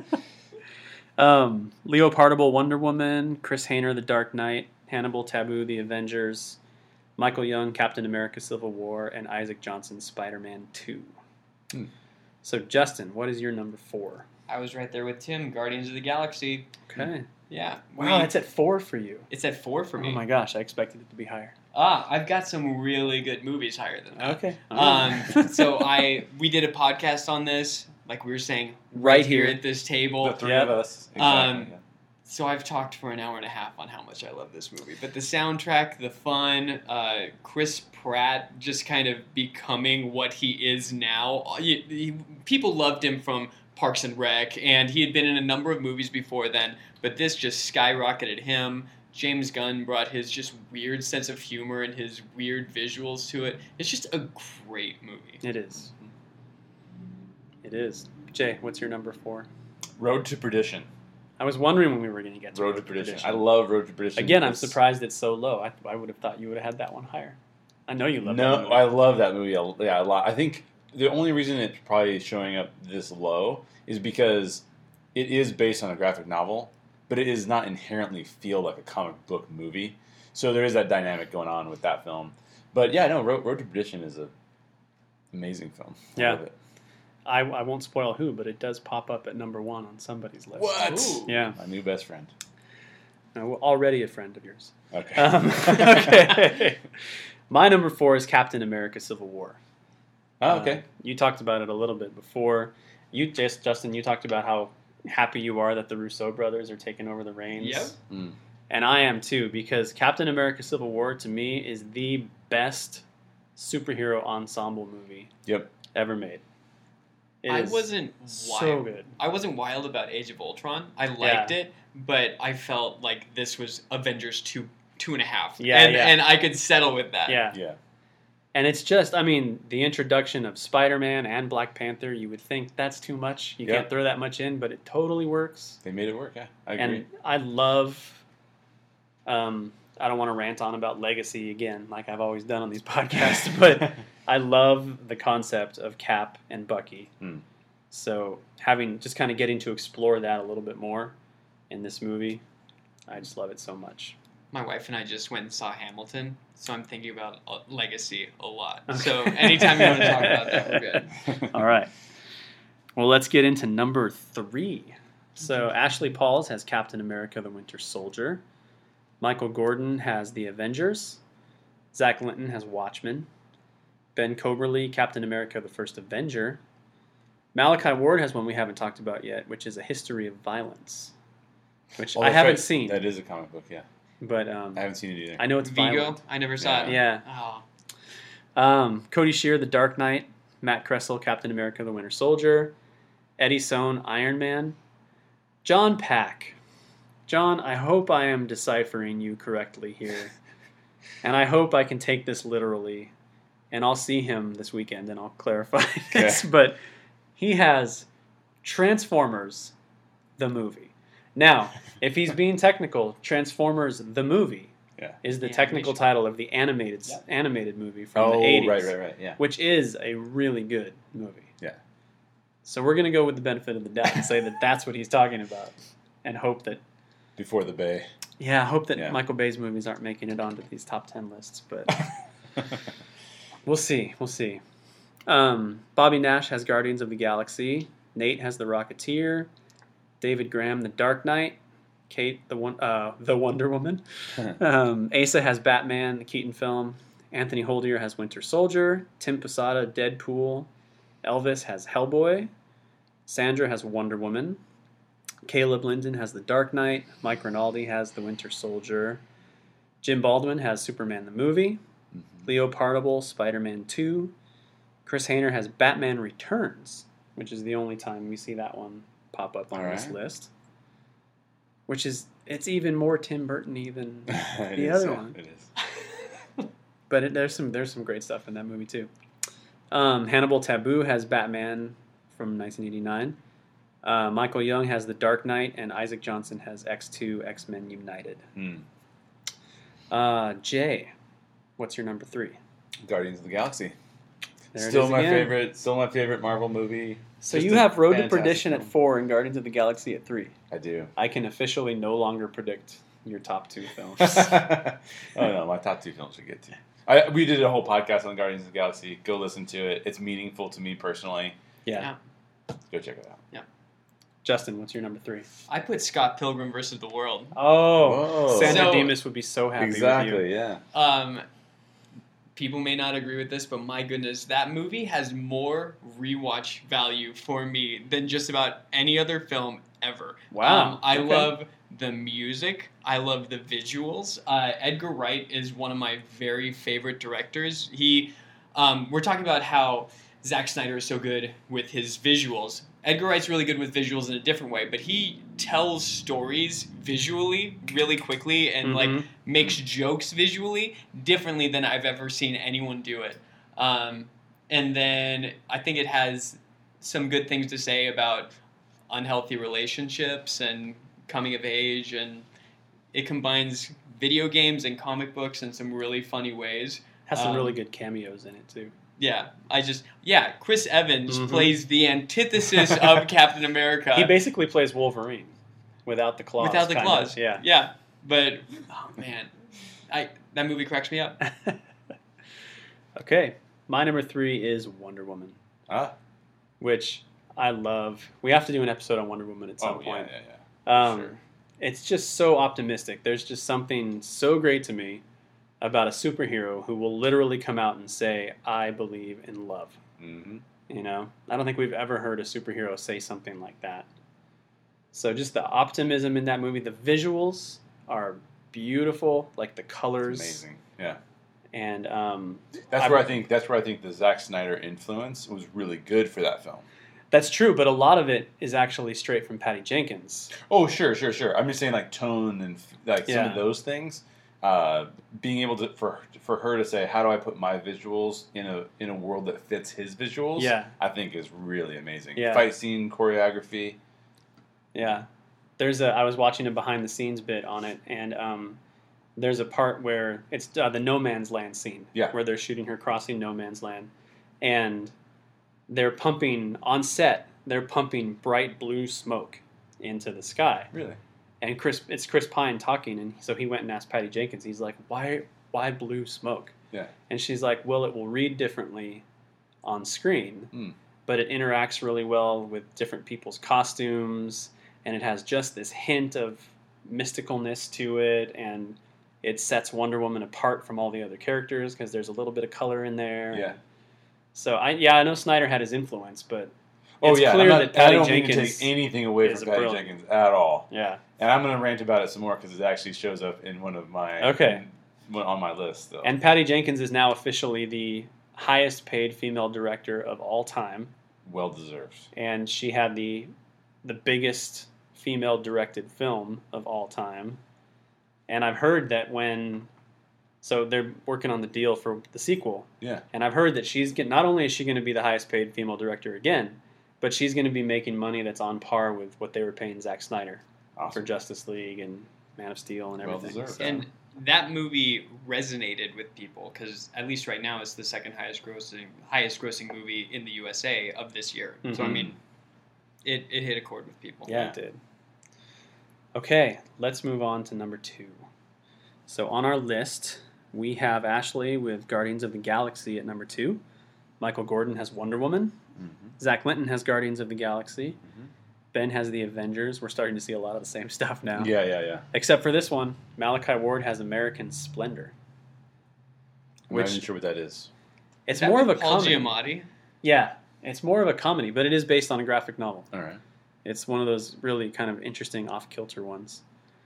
Um, Leo Partable, Wonder Woman, Chris Hayner, The Dark Knight, Hannibal, Taboo, The Avengers, Michael Young, Captain America, Civil War, and Isaac Johnson, Spider-Man two. Hmm. So, Justin, what is your number four? I was right there with Tim, Guardians of the Galaxy. Okay. Yeah. Wow, we- it's at four for you. it's at four for me. Oh my gosh, I expected it to be higher. Ah, I've got some really good movies higher than that. Okay. Um, so I we did a podcast on this, like we were saying, Right here. at this table. The three Yep. of us. Um, Exactly. So I've talked for an hour and a half on how much I love this movie. But the soundtrack, the fun, uh, Chris Pratt just kind of becoming what he is now. He- he- people loved him from Parks and Rec, and he had been in a number of movies before then, but this just skyrocketed him. James Gunn brought his just weird sense of humor and his weird visuals to it. It's just a great movie. It is. It is. Jay, what's your number four? Road to Perdition. I was wondering when we were going to get to Road to Perdition. I love Road to Perdition. Again, I'm It's- surprised it's so low. I, I would have thought you would have had that one higher. I know you love that No, movie. I love that movie. a- Yeah, a lot. I think the only reason it's probably showing up this low is because it is based on a graphic novel, but it does not inherently feel like a comic book movie. So there is that dynamic going on with that film. But yeah, no, Road, Road to Perdition is an amazing film. I Yeah. love it. I, I won't spoil who, but it does pop up at number one on somebody's list. What? Ooh. Yeah. My new best friend. No, we're already a friend of yours. Okay. Um, okay. My number four is Captain America Civil War. oh, okay. Uh, you talked about it a little bit before. You just Justin, you talked about how happy you are that the Russo brothers are taking over the reins. Yep. Mm. And I am too, because Captain America Civil War to me is the best superhero ensemble movie Yep. ever made. It I is wasn't so wild. good. I wasn't wild about Age of Ultron. I liked Yeah. it, but I felt like this was Avengers two, two and a half. Yeah, and, yeah. and I could settle with that. Yeah. Yeah. And it's just, I mean, the introduction of Spider-Man and Black Panther, you would think that's too much. You Yeah. can't throw that much in, but it totally works. They made it work. Yeah, I agree. And I love, um, I don't want to rant on about legacy again, like I've always done on these podcasts, but I love the concept of Cap and Bucky. Hmm. So having, just kind of getting to explore that a little bit more in this movie, I just love it so much. My wife and I just went and saw Hamilton, so I'm thinking about uh, Legacy a lot. Okay. So anytime you want to talk about that, we're good. All right. Well, let's get into number three. So Ashley Pauls has Captain America: The Winter Soldier. Michael Gordon has The Avengers. Zach Linton has Watchmen. Ben Coberly, Captain America: The First Avenger. Malachi Ward has one we haven't talked about yet, which is A History of Violence, which Oh, I that's haven't right. seen. That is a comic book, yeah. But um, I haven't seen it either. I know it's Vigo, violent. I never saw it. Yeah. Oh, Um, Cody Shear, The Dark Knight. Matt Kressel, Captain America: The Winter Soldier. Eddie Sohn, Iron Man. John Pack. John, I hope I am deciphering you correctly here. And I hope I can take this literally. And I'll see him this weekend and I'll clarify this. Okay. But he has Transformers, the movie. Now, if he's being technical, Transformers, the movie Yeah. is the The technical animation. title of the animated Yeah. animated movie from Oh, the eighties. right, right, right. Yeah. Which is a really good movie. Yeah. So we're going to go with the benefit of the doubt and say that that's what he's talking about. And hope that, Before the Bay. yeah, hope that Yeah. Michael Bay's movies aren't making it onto these top ten lists. But we'll see. We'll see. Um, Bobby Nash has Guardians of the Galaxy. Nate has The Rocketeer. David Graham, The Dark Knight. Kate, the one, uh, the Wonder Woman. Um, Asa has Batman, the Keaton film. Anthony Holdier has Winter Soldier. Tim Posada, Deadpool. Elvis has Hellboy. Sandra has Wonder Woman. Caleb Linden has The Dark Knight. Mike Rinaldi has The Winter Soldier. Jim Baldwin has Superman the Movie. Mhm. Leo Partable, Spider-Man two. Chris Hayner has Batman Returns, which is the only time we see that one pop up on All this right. list. Which is, it's even more Tim Burton-y than It the is, other yeah, one. It is. But it, there's some there's some great stuff in that movie too. Um, Hannibal Taboo has Batman from nineteen eighty-nine. Uh, Michael Young has The Dark Knight, and Isaac Johnson has X two X-Men United. Hmm. Uh, Jay, what's your number three? Guardians of the Galaxy. There it still is my again. favorite. Still my favorite Marvel movie. So Just you a have Road to fantastic Perdition at film. four and Guardians of the Galaxy at three. I do. I can officially no longer predict your top two films. Oh no, my top two films we get to. I, we did a whole podcast on Guardians of the Galaxy. Go listen to it. It's meaningful to me personally. Yeah. Yeah. Go check it out. Justin, what's your number three? I put Oh, Scott Pilgrim versus the World. Oh, Whoa. Sandra So- Demas would be so happy with you. Exactly. Yeah. Um, people may not agree with this, but my goodness, that movie has more rewatch value for me than just about any other film ever. Wow, Um, I okay. love the music. I love the visuals. Uh, Edgar Wright is one of my very favorite directors. He, um, we're talking about how Zack Snyder is so good with his visuals. Edgar Wright's really good with visuals in a different way, but he tells stories visually really quickly and Mhm. like makes jokes visually differently than I've ever seen anyone do it. Um, and then I think it has some good things to say about unhealthy relationships and coming of age, and it combines video games and comic books in some really funny ways. Has some Um, really good cameos in it too. Yeah, I just yeah. Chris Evans Mhm. plays the antithesis of Captain America He basically plays Wolverine without the claws. without the kind claws. of, Yeah. yeah. But oh man, I that movie cracks me up. Okay, my number three is Wonder Woman, Ah. which I love. We have to do an episode on Wonder Woman at some Oh yeah, point. yeah, yeah. Um, Sure. It's just so optimistic. There's just something so great to me about a superhero who will literally come out and say, "I believe in love." Mm-hmm. You know, I don't think we've ever heard a superhero say something like that. So just the optimism in that movie, the visuals are beautiful, like the colors, Amazing. Yeah. and um, That's I- where I think that's where I think the Zack Snyder influence was really good for that film. that's true. But a lot of it is actually straight from Patty Jenkins. Oh, sure, sure, sure. I'm just saying like tone and like some Yeah. of those things. Uh, being able to for for her to say, how do I put my visuals in a in a world that fits his visuals? Yeah. I think is really amazing. Yeah. Fight scene choreography. Yeah, there's a. I was watching a behind the scenes bit on it, and um, there's a part where it's uh, the no man's land scene, Yeah. where they're shooting her crossing no man's land, and they're pumping on set. They're pumping bright blue smoke into the sky, Really. And Chris, it's Chris Pine talking, and so he went and asked Patty Jenkins. He's like, "Why, why blue smoke?" Yeah. And she's like, "Well, it will read differently on screen, Mm. but it interacts really well with different people's costumes, and it has just this hint of mysticalness to it, and it sets Wonder Woman apart from all the other characters because there's a little bit of color in there." Yeah. So I, yeah, I know Snyder had his influence, but Oh it's yeah, clear I'm not, that I Patty don't mean to Jenkins take anything away is from a Patty brilliant- Jenkins at all. Yeah. And I'm going to rant about it some more because it actually shows up in one of my Okay. in, on my list. Though. And Patty Jenkins is now officially the highest paid female director of all time, well deserved. and she had the the biggest female directed film of all time. And I've heard that when so they're working on the deal for the sequel. Yeah. And I've heard that she's get, not only is she going to be the highest paid female director again, but she's going to be making money that's on par with what they were paying Zack Snyder for Awesome. Justice League and Man of Steel and Well everything. deserved. So- And that movie resonated with people because at least right now it's the second highest grossing highest grossing movie in the U S A of this year. So I Mhm. mean, it, it hit a chord with people. Yeah, it did. Okay, let's move on to number two. So on our list, we have Ashley with Guardians of the Galaxy at number two. Michael Gordon has Wonder Woman. Mhm. Zach Linton has Guardians of the Galaxy. Mhm. Ben has the Avengers. We're starting to see a lot of the same stuff now. Yeah, yeah, yeah. Except for this one, Malachi Ward has American Splendor. I'm not Which even sure what that is. it's Is that more of with a Paul comedy. Giamatti. Yeah, it's more of a comedy, but it is based on a graphic novel. All right. It's one of those really kind of interesting off-kilter ones.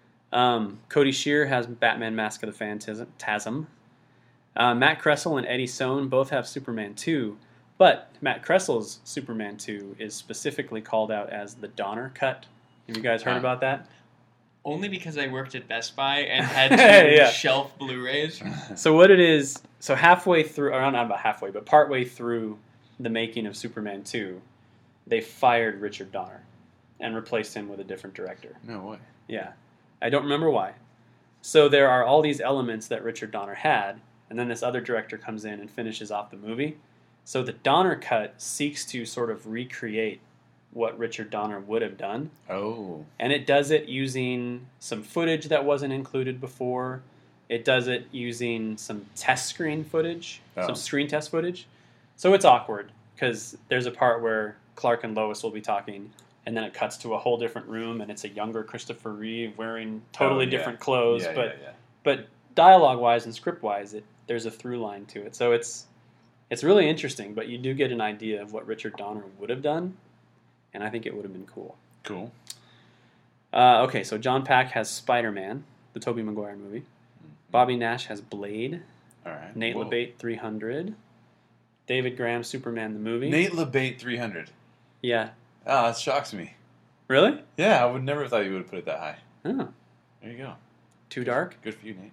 Um, Cody Shear has Batman Mask of the Phantasm. Uh, Matt Kressel and Eddie Sohn both have Superman two, but Matt Kressel's Superman two is specifically called out as the Donner cut. Have you guys heard Ah. about that? Only because I worked at Best Buy and had to Yeah. shelf Blu-rays. So what it is, so halfway through, or not about halfway, but partway through the making of Superman two, they fired Richard Donner and replaced him with a different director. No way. Yeah. I don't remember why. So there are all these elements that Richard Donner had, and then this other director comes in and finishes off the movie. So the Donner cut seeks to sort of recreate what Richard Donner would have done, Oh. and it does it using some footage that wasn't included before. It does it using some test screen footage, Oh. some screen test footage. So it's awkward because there's a part where Clark and Lois will be talking, and then it cuts to a whole different room, and it's a younger Christopher Reeve wearing totally Oh, yeah. different clothes. Yeah, but yeah, yeah. but dialogue wise and script wise, it there's a through line to it. So it's it's really interesting. But you do get an idea of what Richard Donner would have done, and I think it would have been cool. Cool. Uh, okay, so John Pack has Spider-Man, the Tobey Maguire movie. Bobby Nash has Blade. All right. Nate Whoa. LeBate three hundred. David Graham Superman the movie. Nate LeBate three hundred. Yeah. Ah, that shocks me. Really? Yeah, I would never have thought you would have put it that high. Oh, There you go. too dark. Good for you, Nate.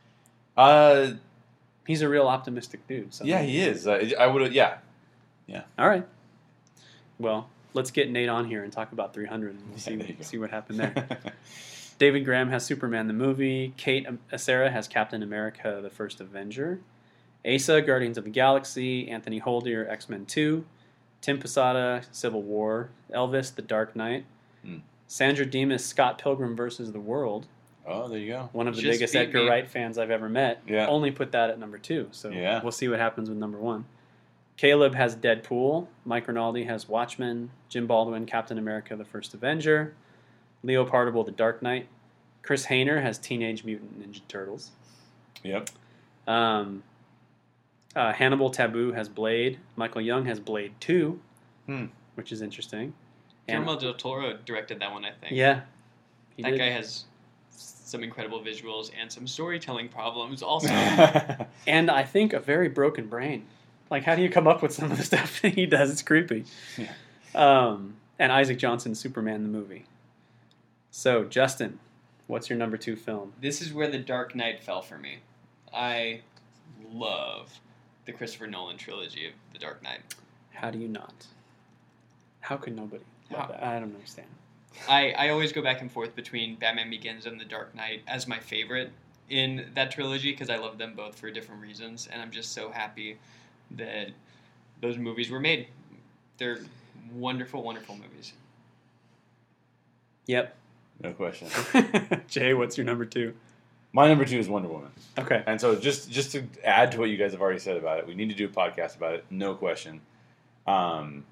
Uh, He's a real optimistic dude. So. yeah, he is. Uh, I would have. Yeah. All right. Well, let's get Nate on here and talk about three hundred and we'll Yeah, there you see go. see what happened there. David Graham has Superman the movie. Kate Acera has Captain America: The First Avenger. Asa, Guardians of the Galaxy. Anthony Holdier, X-Men two. Tim Posada, Civil War. Elvis, The Dark Knight. Hmm. Sandra Demas, Scott Pilgrim versus the World. Oh, there you go. One of the Just biggest beat Edgar me. Wright fans I've ever met. Yeah. Only put that at number two. So Yeah. we'll see what happens with number one. Caleb has Deadpool. Mike Rinaldi has Watchmen. Jim Baldwin, Captain America: The First Avenger. Leo Partible, The Dark Knight. Chris Hayner has Teenage Mutant Ninja Turtles. Yep. Um, uh, Hannibal Taboo has Blade. Michael Young has Blade two, Hmm. which is interesting. And- Guillermo del Toro directed that one, I think. yeah. He That did. guy has some incredible visuals and some storytelling problems also. And I think a very broken brain. Like, how do you come up with some of the stuff that he does? It's creepy. Yeah. Um, and Isaac Johnson, Superman the movie. So, Justin, what's your number two film? This is where The Dark Knight fell for me. I love the Christopher Nolan trilogy of The Dark Knight. How do you not? How could nobody? love How- that? I don't understand. I, I always go back and forth between Batman Begins and The Dark Knight as my favorite in that trilogy because I love them both for different reasons, and I'm just so happy that those movies were made. They're wonderful, wonderful movies. Yep. No question. Jay, what's your number two? My number two is Wonder Woman. Okay. And so just just to add to what you guys have already said about it, we need to do a podcast about it, no question. Um,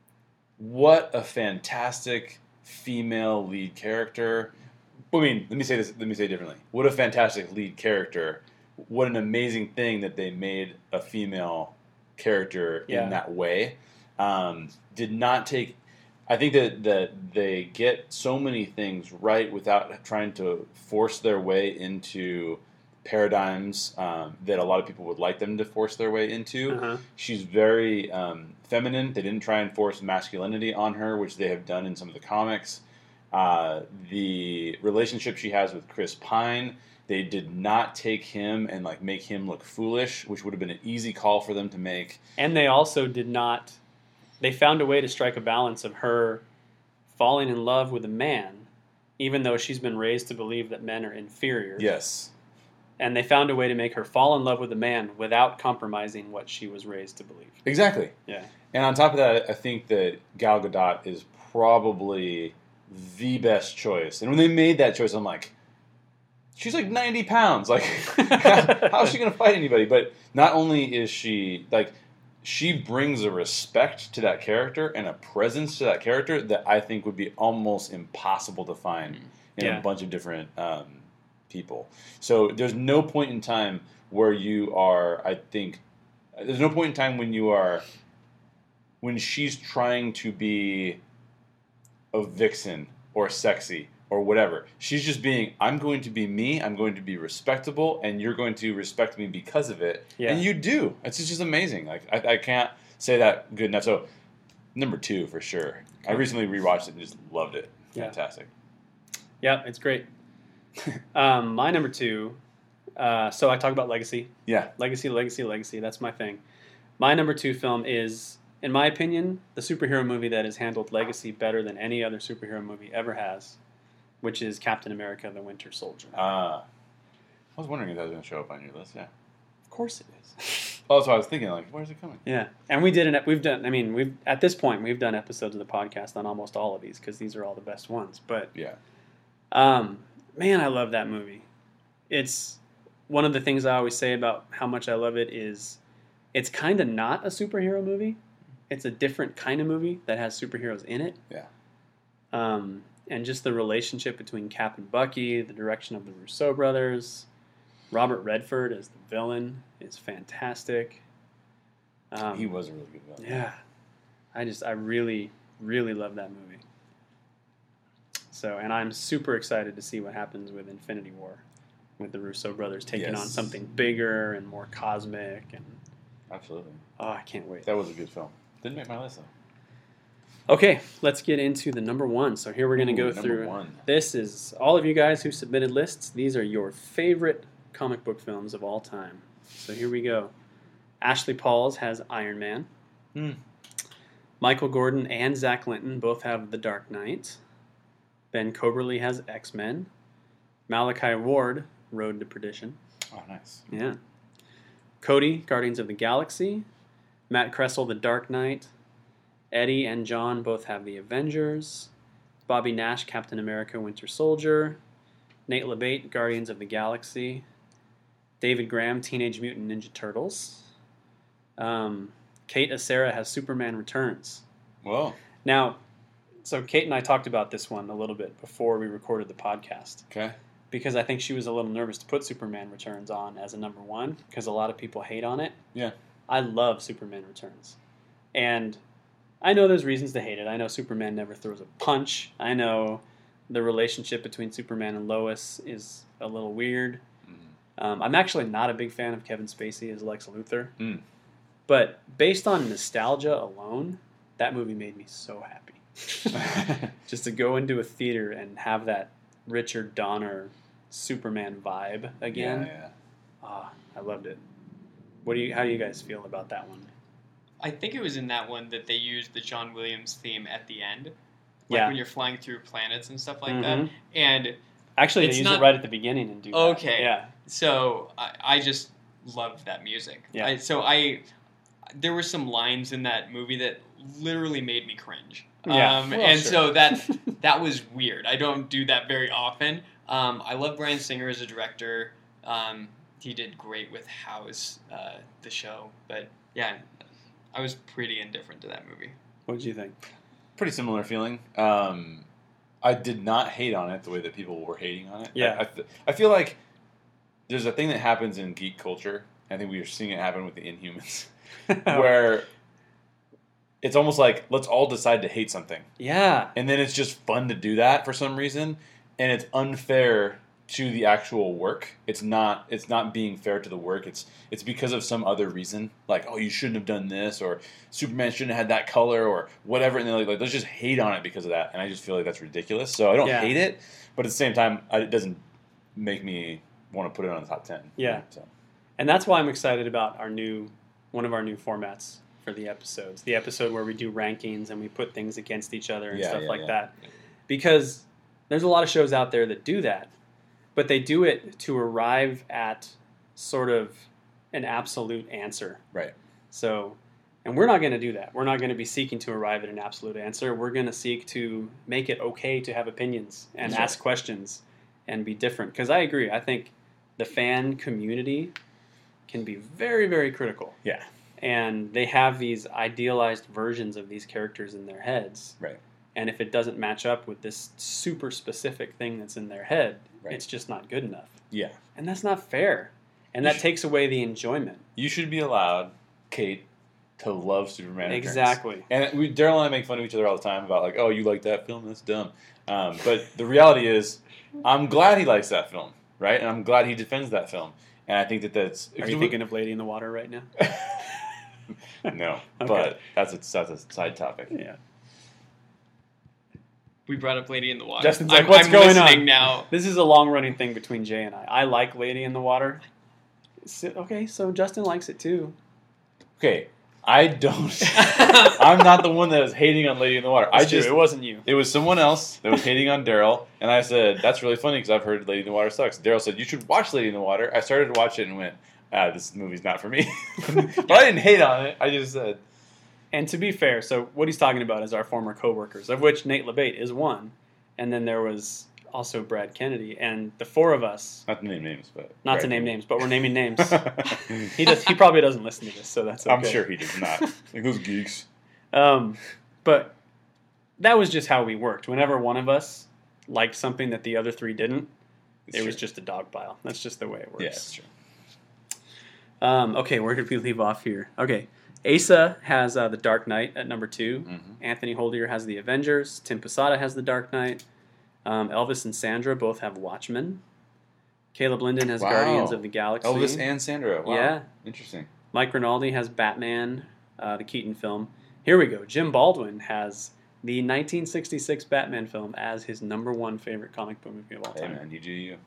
what a fantastic female lead character. I mean, let me say this, let me say it differently. What a fantastic lead character. What an amazing thing that they made a female character Yeah. in that way. Um, did not take... I think that, that they get so many things right without trying to force their way into paradigms um, that a lot of people would like them to force their way into. Uh-huh. She's very um, feminine. They didn't try and force masculinity on her, which they have done in some of the comics. Uh, the relationship she has with Chris Pine, they did not take him and like make him look foolish, which would have been an easy call for them to make. And they also did not... They found a way to strike a balance of her falling in love with a man, even though she's been raised to believe that men are inferior. Yes. And they found a way to make her fall in love with a man without compromising what she was raised to believe. Exactly. Yeah. And on top of that, I think that Gal Gadot is probably the best choice. And when they made that choice, I'm like, she's like ninety pounds. Like, how is she going to fight anybody? But not only is she, like, she brings a respect to that character and a presence to that character that I think would be almost impossible to find in Yeah. a bunch of different um, people. So there's no point in time where you are, I think, there's no point in time when you are, when she's trying to be a vixen or sexy or whatever. She's just being, I'm going to be me, I'm going to be respectable, and you're going to respect me because of it. Yeah. And you do. It's just amazing. Like I, I can't say that good enough. So, number two for sure. I recently rewatched it and just loved it. Yeah. Fantastic. Yeah, it's great. um, my number two, uh, so I talk about legacy. Yeah. Legacy, legacy, legacy. That's my thing. My number two film is, in my opinion, the superhero movie that has handled legacy better than any other superhero movie ever has, which is Captain America: The Winter Soldier. Uh, I was wondering if that was going to show up on your list. Yeah. Of course it is. Oh, so I was thinking, like, where's it coming? Yeah, and we did an. We've done. I mean, we've at this point we've done episodes of the podcast on almost all of these because these are all the best ones. But Yeah. um, man, I love that movie. It's one of the things I always say about how much I love it is it's kind of not a superhero movie. It's a different kind of movie that has superheroes in it. Yeah. Um, and just the relationship between Cap and Bucky, the direction of the Russo brothers, Robert Redford as the villain is fantastic. Um, He was a really good villain. Yeah, I just I really really love that movie. So, and I'm super excited to see what happens with Infinity War, with the Russo brothers taking Yes. on something bigger and more cosmic, and Absolutely. oh, I can't wait. That was a good film. Didn't make my list, though. Okay, let's get into the number one. So here we're going to go Ooh, number through. one. This is all of you guys who submitted lists. These are your favorite comic book films of all time. So here we go. Ashley Pauls has Iron Man. Hmm. Michael Gordon and Zach Linton both have The Dark Knight. Ben Coberly has X-Men. Malachi Ward, Road to Perdition. Oh, nice. Yeah. Cody, Guardians of the Galaxy. Matt Kressel, The Dark Knight. Eddie and John both have The Avengers. Bobby Nash, Captain America, Winter Soldier. Nate LeBate, Guardians of the Galaxy. David Graham, Teenage Mutant Ninja Turtles. Um, Kate Acera has Superman Returns. Well, Now, so Kate and I talked about this one a little bit before we recorded the podcast, okay. because I think she was a little nervous to put Superman Returns on as a number one, because a lot of people hate on it. Yeah. I love Superman Returns. And I know there's reasons to hate it. I know Superman never throws a punch. I know the relationship between Superman and Lois is a little weird. Mm-hmm. Um, I'm actually not a big fan of Kevin Spacey as Lex Luthor. Mm. But based on nostalgia alone, that movie made me so happy. Just to go into a theater and have that Richard Donner Superman vibe again. Yeah, yeah. Ah, I loved it. What do you? How do you guys feel about that one? I think it was in that one that they used the John Williams theme at the end. Like Yeah. when you're flying through planets and stuff like Mhm. that. And Actually, It's they use not- it right at the beginning and do that. Okay. Yeah. so I, I just loved that music. Yeah. I, so I, there were some lines in that movie that literally made me cringe. Yeah, Um, well, and sure. so that that was weird. I don't do that very often. Um, I love Bryan Singer as a director. Um, he did great with House, uh, the show. But yeah, I was pretty indifferent to that movie. What did you think? Pretty similar feeling. Um, I did not hate on it the way that people were hating on it. Yeah. I, I, th- I feel like there's a thing that happens in geek culture. I think we are seeing it happen with the Inhumans, where it's almost like let's all decide to hate something, Yeah. and then it's just fun to do that for some reason, and it's unfair to the actual work. It's not. It's not being fair to the work. It's it's because of some other reason, like oh you shouldn't have done this, or Superman shouldn't have had that color, or whatever. And then like, like let's just hate on it because of that. And I just feel like that's ridiculous. So I don't Yeah. hate it, but at the same time, I, it doesn't make me want to put it on the top ten. Yeah. So And that's why I'm excited about our new one of our new formats for the episodes. The episode where we do rankings and we put things against each other and Yeah, stuff yeah, like yeah. that. Because there's a lot of shows out there that do that, but they do it to arrive at sort of an absolute answer. right. So, and we're not going to do that. We're not going to be seeking to arrive at an absolute answer. We're going to seek to make it okay to have opinions and That's ask questions and be different. Because I agree. I think the fan community can be very, very critical. Yeah. And they have these idealized versions of these characters in their heads. Right. And if it doesn't match up with this super specific thing that's in their head, Right. it's just not good enough. Yeah. And that's not fair. And You that should- takes away the enjoyment. You should be allowed, Kate, to love Superman. Returns. Exactly. And we, Daryl and I make fun of each other all the time about like, oh, you like that film? That's dumb. Um, but the reality is, I'm glad he likes that film, right? And I'm glad he defends that film. And I think that that's. Are you thinking of Lady in the Water right now? No, Okay. but that's a that's a side topic. Yeah. We brought up Lady in the Water. Justin's like, I'm, "What's I'm going listening on?" now. This is a long running thing between Jay and I. I like Lady in the Water. So, okay, so Justin likes it too. Okay, I don't. I'm not the one that was hating on Lady in the Water. I That's true, just it wasn't you. It was someone else that was hating on Daryl, and I said, that's really funny because I've heard Lady in the Water sucks. Daryl said, you should watch Lady in the Water. I started to watch it and went, ah, this movie's not for me. But I didn't hate on it. I just said, And to be fair, so what he's talking about is our former coworkers, of which Nate LeBate is one, and then there was also Brad Kennedy, and the four of us. not to name names, but. Not right. to name names, but we're naming names. he does. He probably doesn't listen to this, so that's okay. I'm sure he does not. Like those geeks. Um, but that was just how we worked. Whenever one of us liked something that the other three didn't, It's it was true. just a dog pile. That's just the way it works. Yeah, it's true. Um, okay, where did we leave off here? Okay, Asa has uh, The Dark Knight at number two. Mhm. Anthony Holdier has The Avengers. Tim Posada has The Dark Knight. Um, Elvis and Sandra both have Watchmen. Caleb Linden has Wow. Guardians of the Galaxy. Elvis and Sandra. Wow. Yeah. Interesting. Mike Rinaldi has Batman, uh, the Keaton film. Here we go. Jim Baldwin has the nineteen sixty-six Batman film as his number one favorite comic book movie of all Hey, time. man, you do you.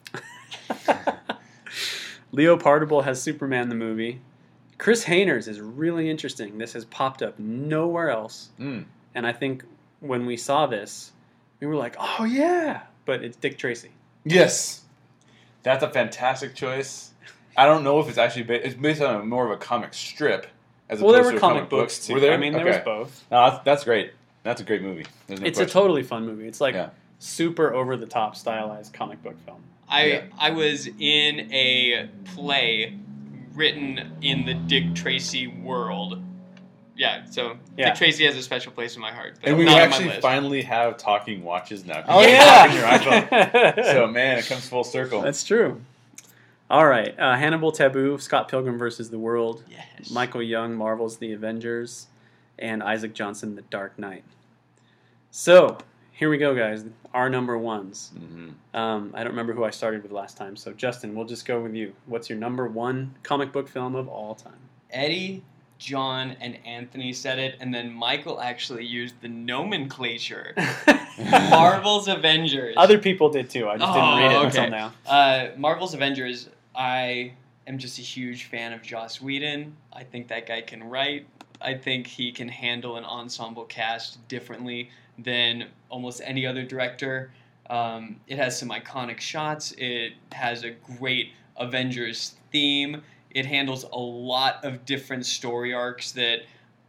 Leo Partible has Superman the movie. Chris Hainers is really interesting. This has popped up nowhere else. Mm. And I think when we saw this, we were like, oh yeah, but it's Dick Tracy. Yes. That's a fantastic choice. I don't know if it's actually based, it's based on a, more of a comic strip as Well, there opposed were to a comic books too. Were there? I mean, there Okay. was both. No, that's, that's great. That's a great movie. There's no It's a question. totally fun movie. It's like Yeah. super over the top stylized comic book film. I Yeah. I was in a play written in the Dick Tracy world. Yeah, so Yeah. Dick Tracy has a special place in my heart. But And we not on my actually list. finally have talking watches now. Oh, You can yeah. talk on your iPhone. So man, it comes full circle. That's true. All right, uh, Hannibal Taboo, Scott Pilgrim versus the World, Yes. Michael Young, Marvel's The Avengers, and Isaac Johnson, The Dark Knight. So here we go, guys. Our number ones. hmm Um, I don't remember who I started with last time, so Justin, we'll just go with you. What's your number one comic book film of all time? Eddie, John, and Anthony said it, and then Michael actually used the nomenclature. Marvel's Avengers. Other people did too. I just didn't Oh, read it okay. until now. Uh, Marvel's Avengers, I am just a huge fan of Joss Whedon. I think that guy can write. I think he can handle an ensemble cast differently than almost any other director. Um, it has some iconic shots. It has a great Avengers theme. It handles a lot of different story arcs that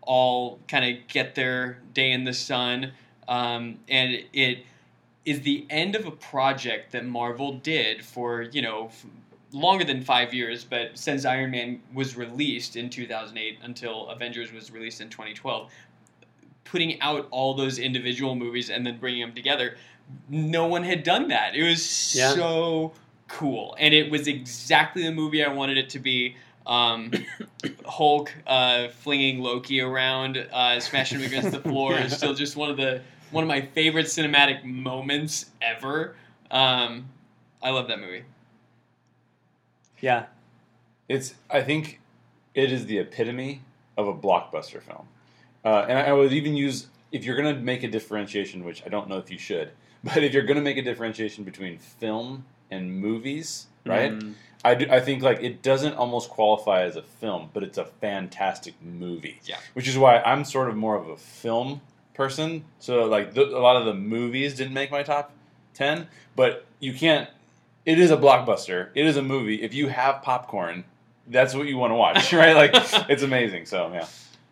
all kind of get their day in the sun. Um, and it is the end of a project that Marvel did for, you know, f- longer than five years, but since Iron Man was released in two thousand eight until Avengers was released in twenty twelve, putting out all those individual movies and then bringing them together, no one had done that. It was Yeah. so cool. And it was exactly the movie I wanted it to be. Um, Hulk uh, flinging Loki around, uh, smashing him against the floor is still just one of the one of my favorite cinematic moments ever. Um, I love that movie. Yeah. It's. I think it is the epitome of a blockbuster film, uh, and I, I would even use if you're going to make a differentiation, which I don't know if you should, but if you're going to make a differentiation between film and movies, right? Mm. I, do, I think like it doesn't almost qualify as a film, but it's a fantastic movie. Yeah. Which is why I'm sort of more of a film person. So like the, a lot of the movies didn't make my top ten, but you can't. It is a blockbuster. It is a movie. If you have popcorn, that's what you want to watch, right? Like it's amazing. So yeah.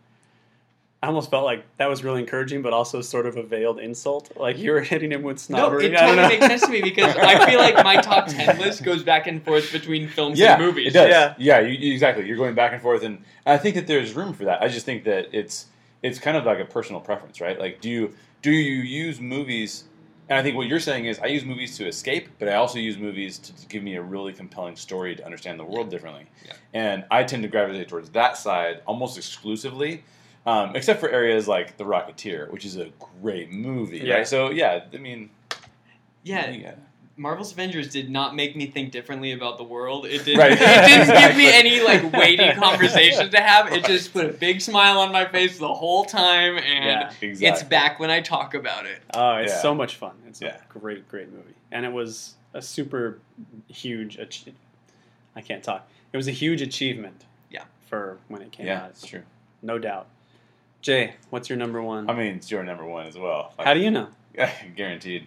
I almost felt like that was really encouraging, but also sort of a veiled insult. Like you were hitting him with No, snobbery. it I don't totally know. makes sense to me because I feel like my top ten list goes back and forth between films Yeah, and movies. it does. Yeah. Yeah, you, you- exactly. You're going back and forth, and I think that there's room for that. I just think that it's it's kind of like a personal preference, right? Like, do you do you use movies? And I think what you're saying is, I use movies to escape, but I also use movies to, to give me a really compelling story to understand the world differently. Yeah. And I tend to gravitate towards that side almost exclusively, um, except for areas like The Rocketeer, which is a great movie, Yeah. right? So yeah, I mean, Yeah, yeah. Marvel's Avengers did not make me think differently about the world. It didn't. Right. It didn't give me Exactly. any like weighty conversation to have. It just put a big smile on my face the whole time, and Yeah, it's exactly. back when I talk about it. Oh, it's Yeah. so much fun. It's Yeah. a great, great movie. And it was a super huge ach- I can't talk. It was a huge achievement. Yeah. For when it came Yeah, out. it's true. No doubt. Jay, what's your number one? I mean, it's your number one as well. Like, How do you know? Guaranteed.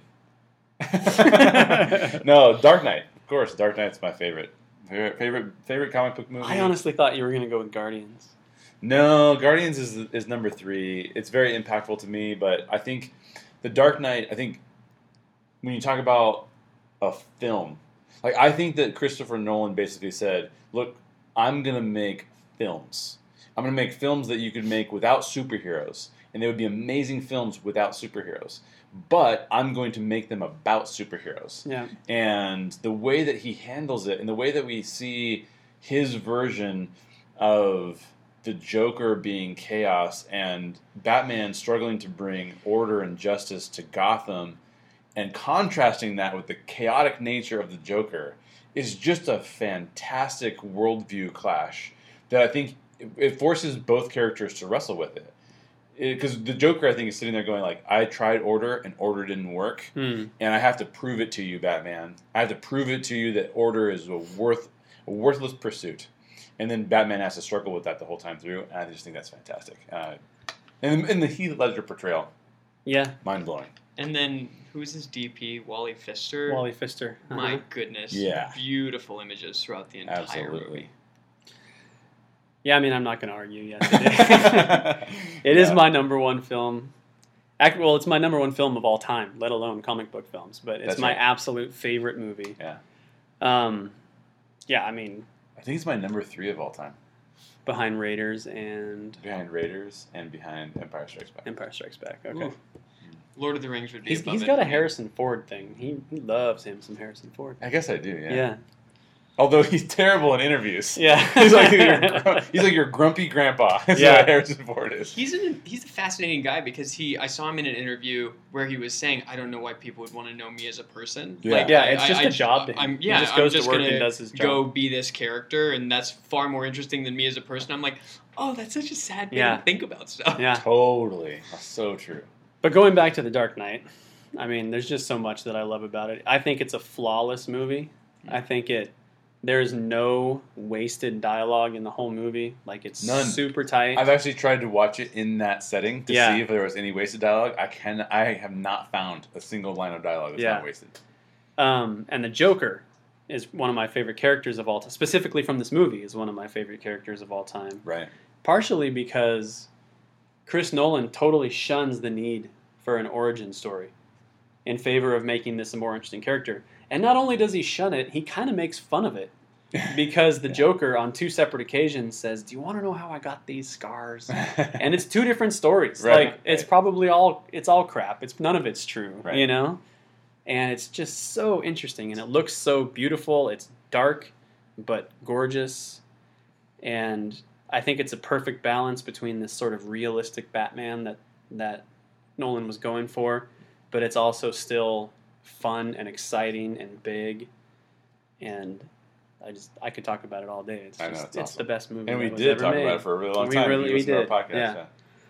No, Dark Knight. Of course, Dark Knight's my favorite. Favorite favorite, favorite comic book movie. I honestly thought you were going to go with Guardians. No, Guardians is is number three. It's very impactful to me, but I think the Dark Knight. I think when you talk about a film, like I think that Christopher Nolan basically said, "Look, I'm gonna make films. I'm gonna make films that you could make without superheroes, and they would be amazing films without superheroes. But I'm going to make them about superheroes." Yeah. And the way that he handles it, and the way that we see his version of the Joker being chaos and Batman struggling to bring order and justice to Gotham, and contrasting that with the chaotic nature of the Joker, is just a fantastic worldview clash that I think it, it forces both characters to wrestle with it. Because the Joker, I think, is sitting there going like, I tried order and order didn't work, Hmm. and I have to prove it to you, Batman. I have to prove it to you that order is a worth a worthless pursuit. And then Batman has to struggle with that the whole time through, and I just think that's fantastic. Uh, and, and the Heath Ledger portrayal, Yeah. mind blowing. And then who's his D P? Wally Pfister. Wally Pfister. Uh-huh. My goodness. Yeah. Beautiful images throughout the entire Absolutely. movie. Yeah, I mean, I'm not going to argue yet today. It is Yeah. my number one film. Act, well, it's my number one film of all time, let alone comic book films. But it's That's my right. absolute favorite movie. Yeah. Um, yeah, I mean, I think it's my number three of all time, behind Raiders and behind Raiders and behind Empire Strikes Back. Empire Strikes Back. Okay. Ooh. Lord of the Rings would be He's, above he's it got a for me. Harrison Ford thing. He, he loves him some Harrison Ford. I guess I do. Yeah. Yeah. Although he's terrible in interviews. Yeah. he's like your, gr- he's like your grumpy grandpa. That's Yeah. what Harrison Ford is. He's an, he's a fascinating guy because he I saw him in an interview where he was saying I don't know why people would want to know me as a person. Yeah. Like, Yeah, I- it's I- just I- a job to him. I'm, He yeah, just I'm goes to just work gonna and does his go job. be this character, and that's far more interesting than me as a person. I'm like, oh, that's such a sad thing Yeah. to think about stuff. Yeah. Totally. That's so true. But going back to The Dark Knight, I mean, there's just so much that I love about it. I think it's a flawless movie. I think it there's no wasted dialogue in the whole movie. Like it's None. super tight. I've actually tried to watch it in that setting to Yeah. see if there was any wasted dialogue. I can. I have not found a single line of dialogue that's Yeah. not wasted. Um, and the Joker is one of my favorite characters of all time. Specifically from this movie, is one of my favorite characters of all time. Right. Partially because Chris Nolan totally shuns the need for an origin story in favor of making this a more interesting character. And not only does he shun it, he kind of makes fun of it. Because the Yeah. Joker on two separate occasions says, "Do you want to know how I got these scars?" And it's two different stories. Right, Like it's right. probably all it's all crap. It's none of it's true, Right. you know? And it's just so interesting and it looks so beautiful. It's dark but gorgeous. And I think it's a perfect balance between this sort of realistic Batman that that Nolan was going for, but it's also still fun and exciting and big. And I just I could talk about it all day. It's I know, just it's it's awesome. the best movie. And we that was did ever talk made. about it for a really long We time. really- if you we listen to did, our podcast, yeah.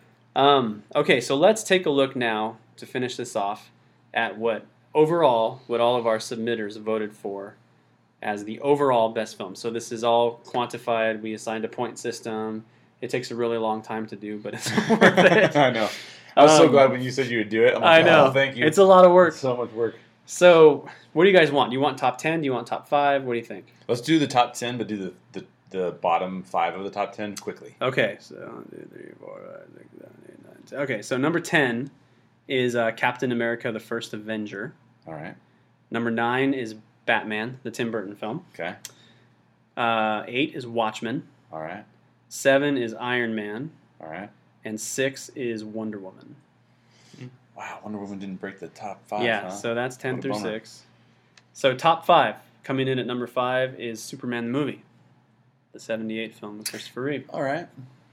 Um, okay, so let's take a look now to finish this off at what overall what all of our submitters voted for as the overall best film. So this is all quantified. We assigned a point system. It takes a really long time to do, but it's worth it. I know. I was so Um, glad when you said you would do it. I'm I like, know. oh, thank you. It's a lot of work. It's so much work. So what do you guys want? Do you want top ten? Do you want top five? What do you think? Let's do the top ten, but do the, the, the bottom five of the top ten quickly. Okay, so one, two, three, four, five, six, seven, eight, nine, ten. Okay, so number ten is uh, Captain America: The First Avenger. All right. Number nine is Batman, the Tim Burton film. Okay. Uh, eight is Watchmen. All right. Seven is Iron Man, All right. and six is Wonder Woman. Wow, Wonder Woman didn't break the top five. yeah, huh? so that's ten What a through bummer. six. So top five coming in at number five is Superman the movie, the seventy-eight film with Christopher Reeve. All right.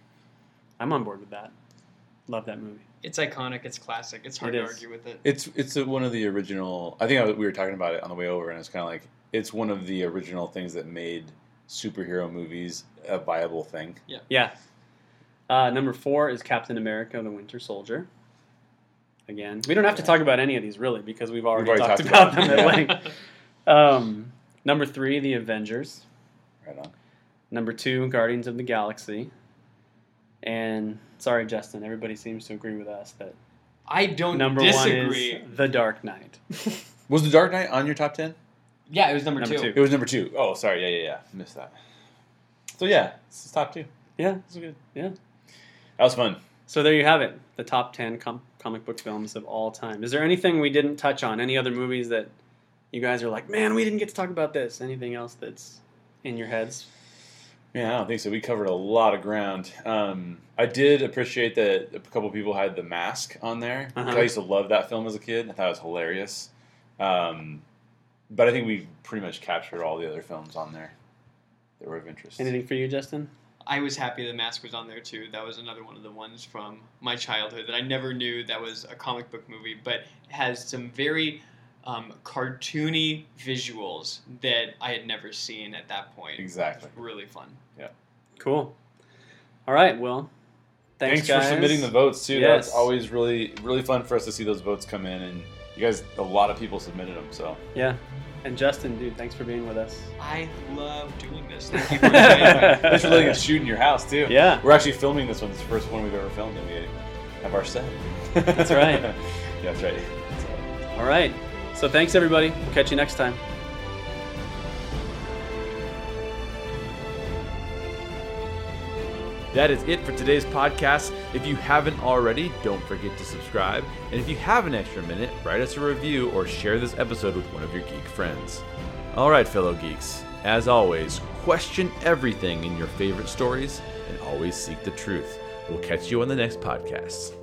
I'm on board with that. Love that movie. It's iconic. It's classic. It's hard It to is. argue with it. It's it's a, one of the original. I think I, was- we were talking about it on the way over, and it's kind of like it's one of the original things that made superhero movies a viable thing. Yeah. Uh, number four is Captain America: The Winter Soldier. Again, we don't have to talk about any of these really because we've already, already talked, talked about, about them them, at yeah. length. Um, number three, The Avengers. Right on. Number two, Guardians of the Galaxy. And sorry, Justin, everybody seems to agree with us that I don't number disagree. one is The Dark Knight. Was The Dark Knight on your top ten? Yeah, it was number, Number two. two. It was number two. Oh, sorry. Yeah, yeah, yeah. Missed that. So yeah, it's top two. Yeah, This is good. yeah. That was fun. So there you have it, the top ten com- comic book films of all time. Is there anything we didn't touch on? Any other movies that you guys are like, man, we didn't get to talk about this? Anything else that's in your heads? Yeah, I don't think so. We covered a lot of ground. Um, I did appreciate that a couple people had The Mask on there. Uh-huh. I used to love that film as a kid. I thought it was hilarious. Um, but I think we pretty much captured all the other films on there that were of interest. Anything for you, Justin? I was happy The Mask was on there too. That was another one of the ones from my childhood that I never knew that was a comic book movie, but has some very um, cartoony visuals that I had never seen at that point. Exactly. Really fun. Cool. All right, well, thanks, Thanks, guys. for submitting the votes too. Yes. That's always really really fun for us to see those votes come in, and you guys, a lot of people submitted them. So Yeah. And Justin, dude, thanks for being with us. I love doing this. Thank you for inviting me. thanks for letting us shoot in your house too. Yeah. We're actually filming this one. It's the first one we've ever filmed, and we have our set. That's right. Yeah, that's right. All right. So thanks, everybody. We'll catch you next time. That is it for today's podcast. If you haven't already, don't forget to subscribe. And if you have an extra minute, write us a review or share this episode with one of your geek friends. All right, fellow geeks. As always, question everything in your favorite stories and always seek the truth. We'll catch you on the next podcast.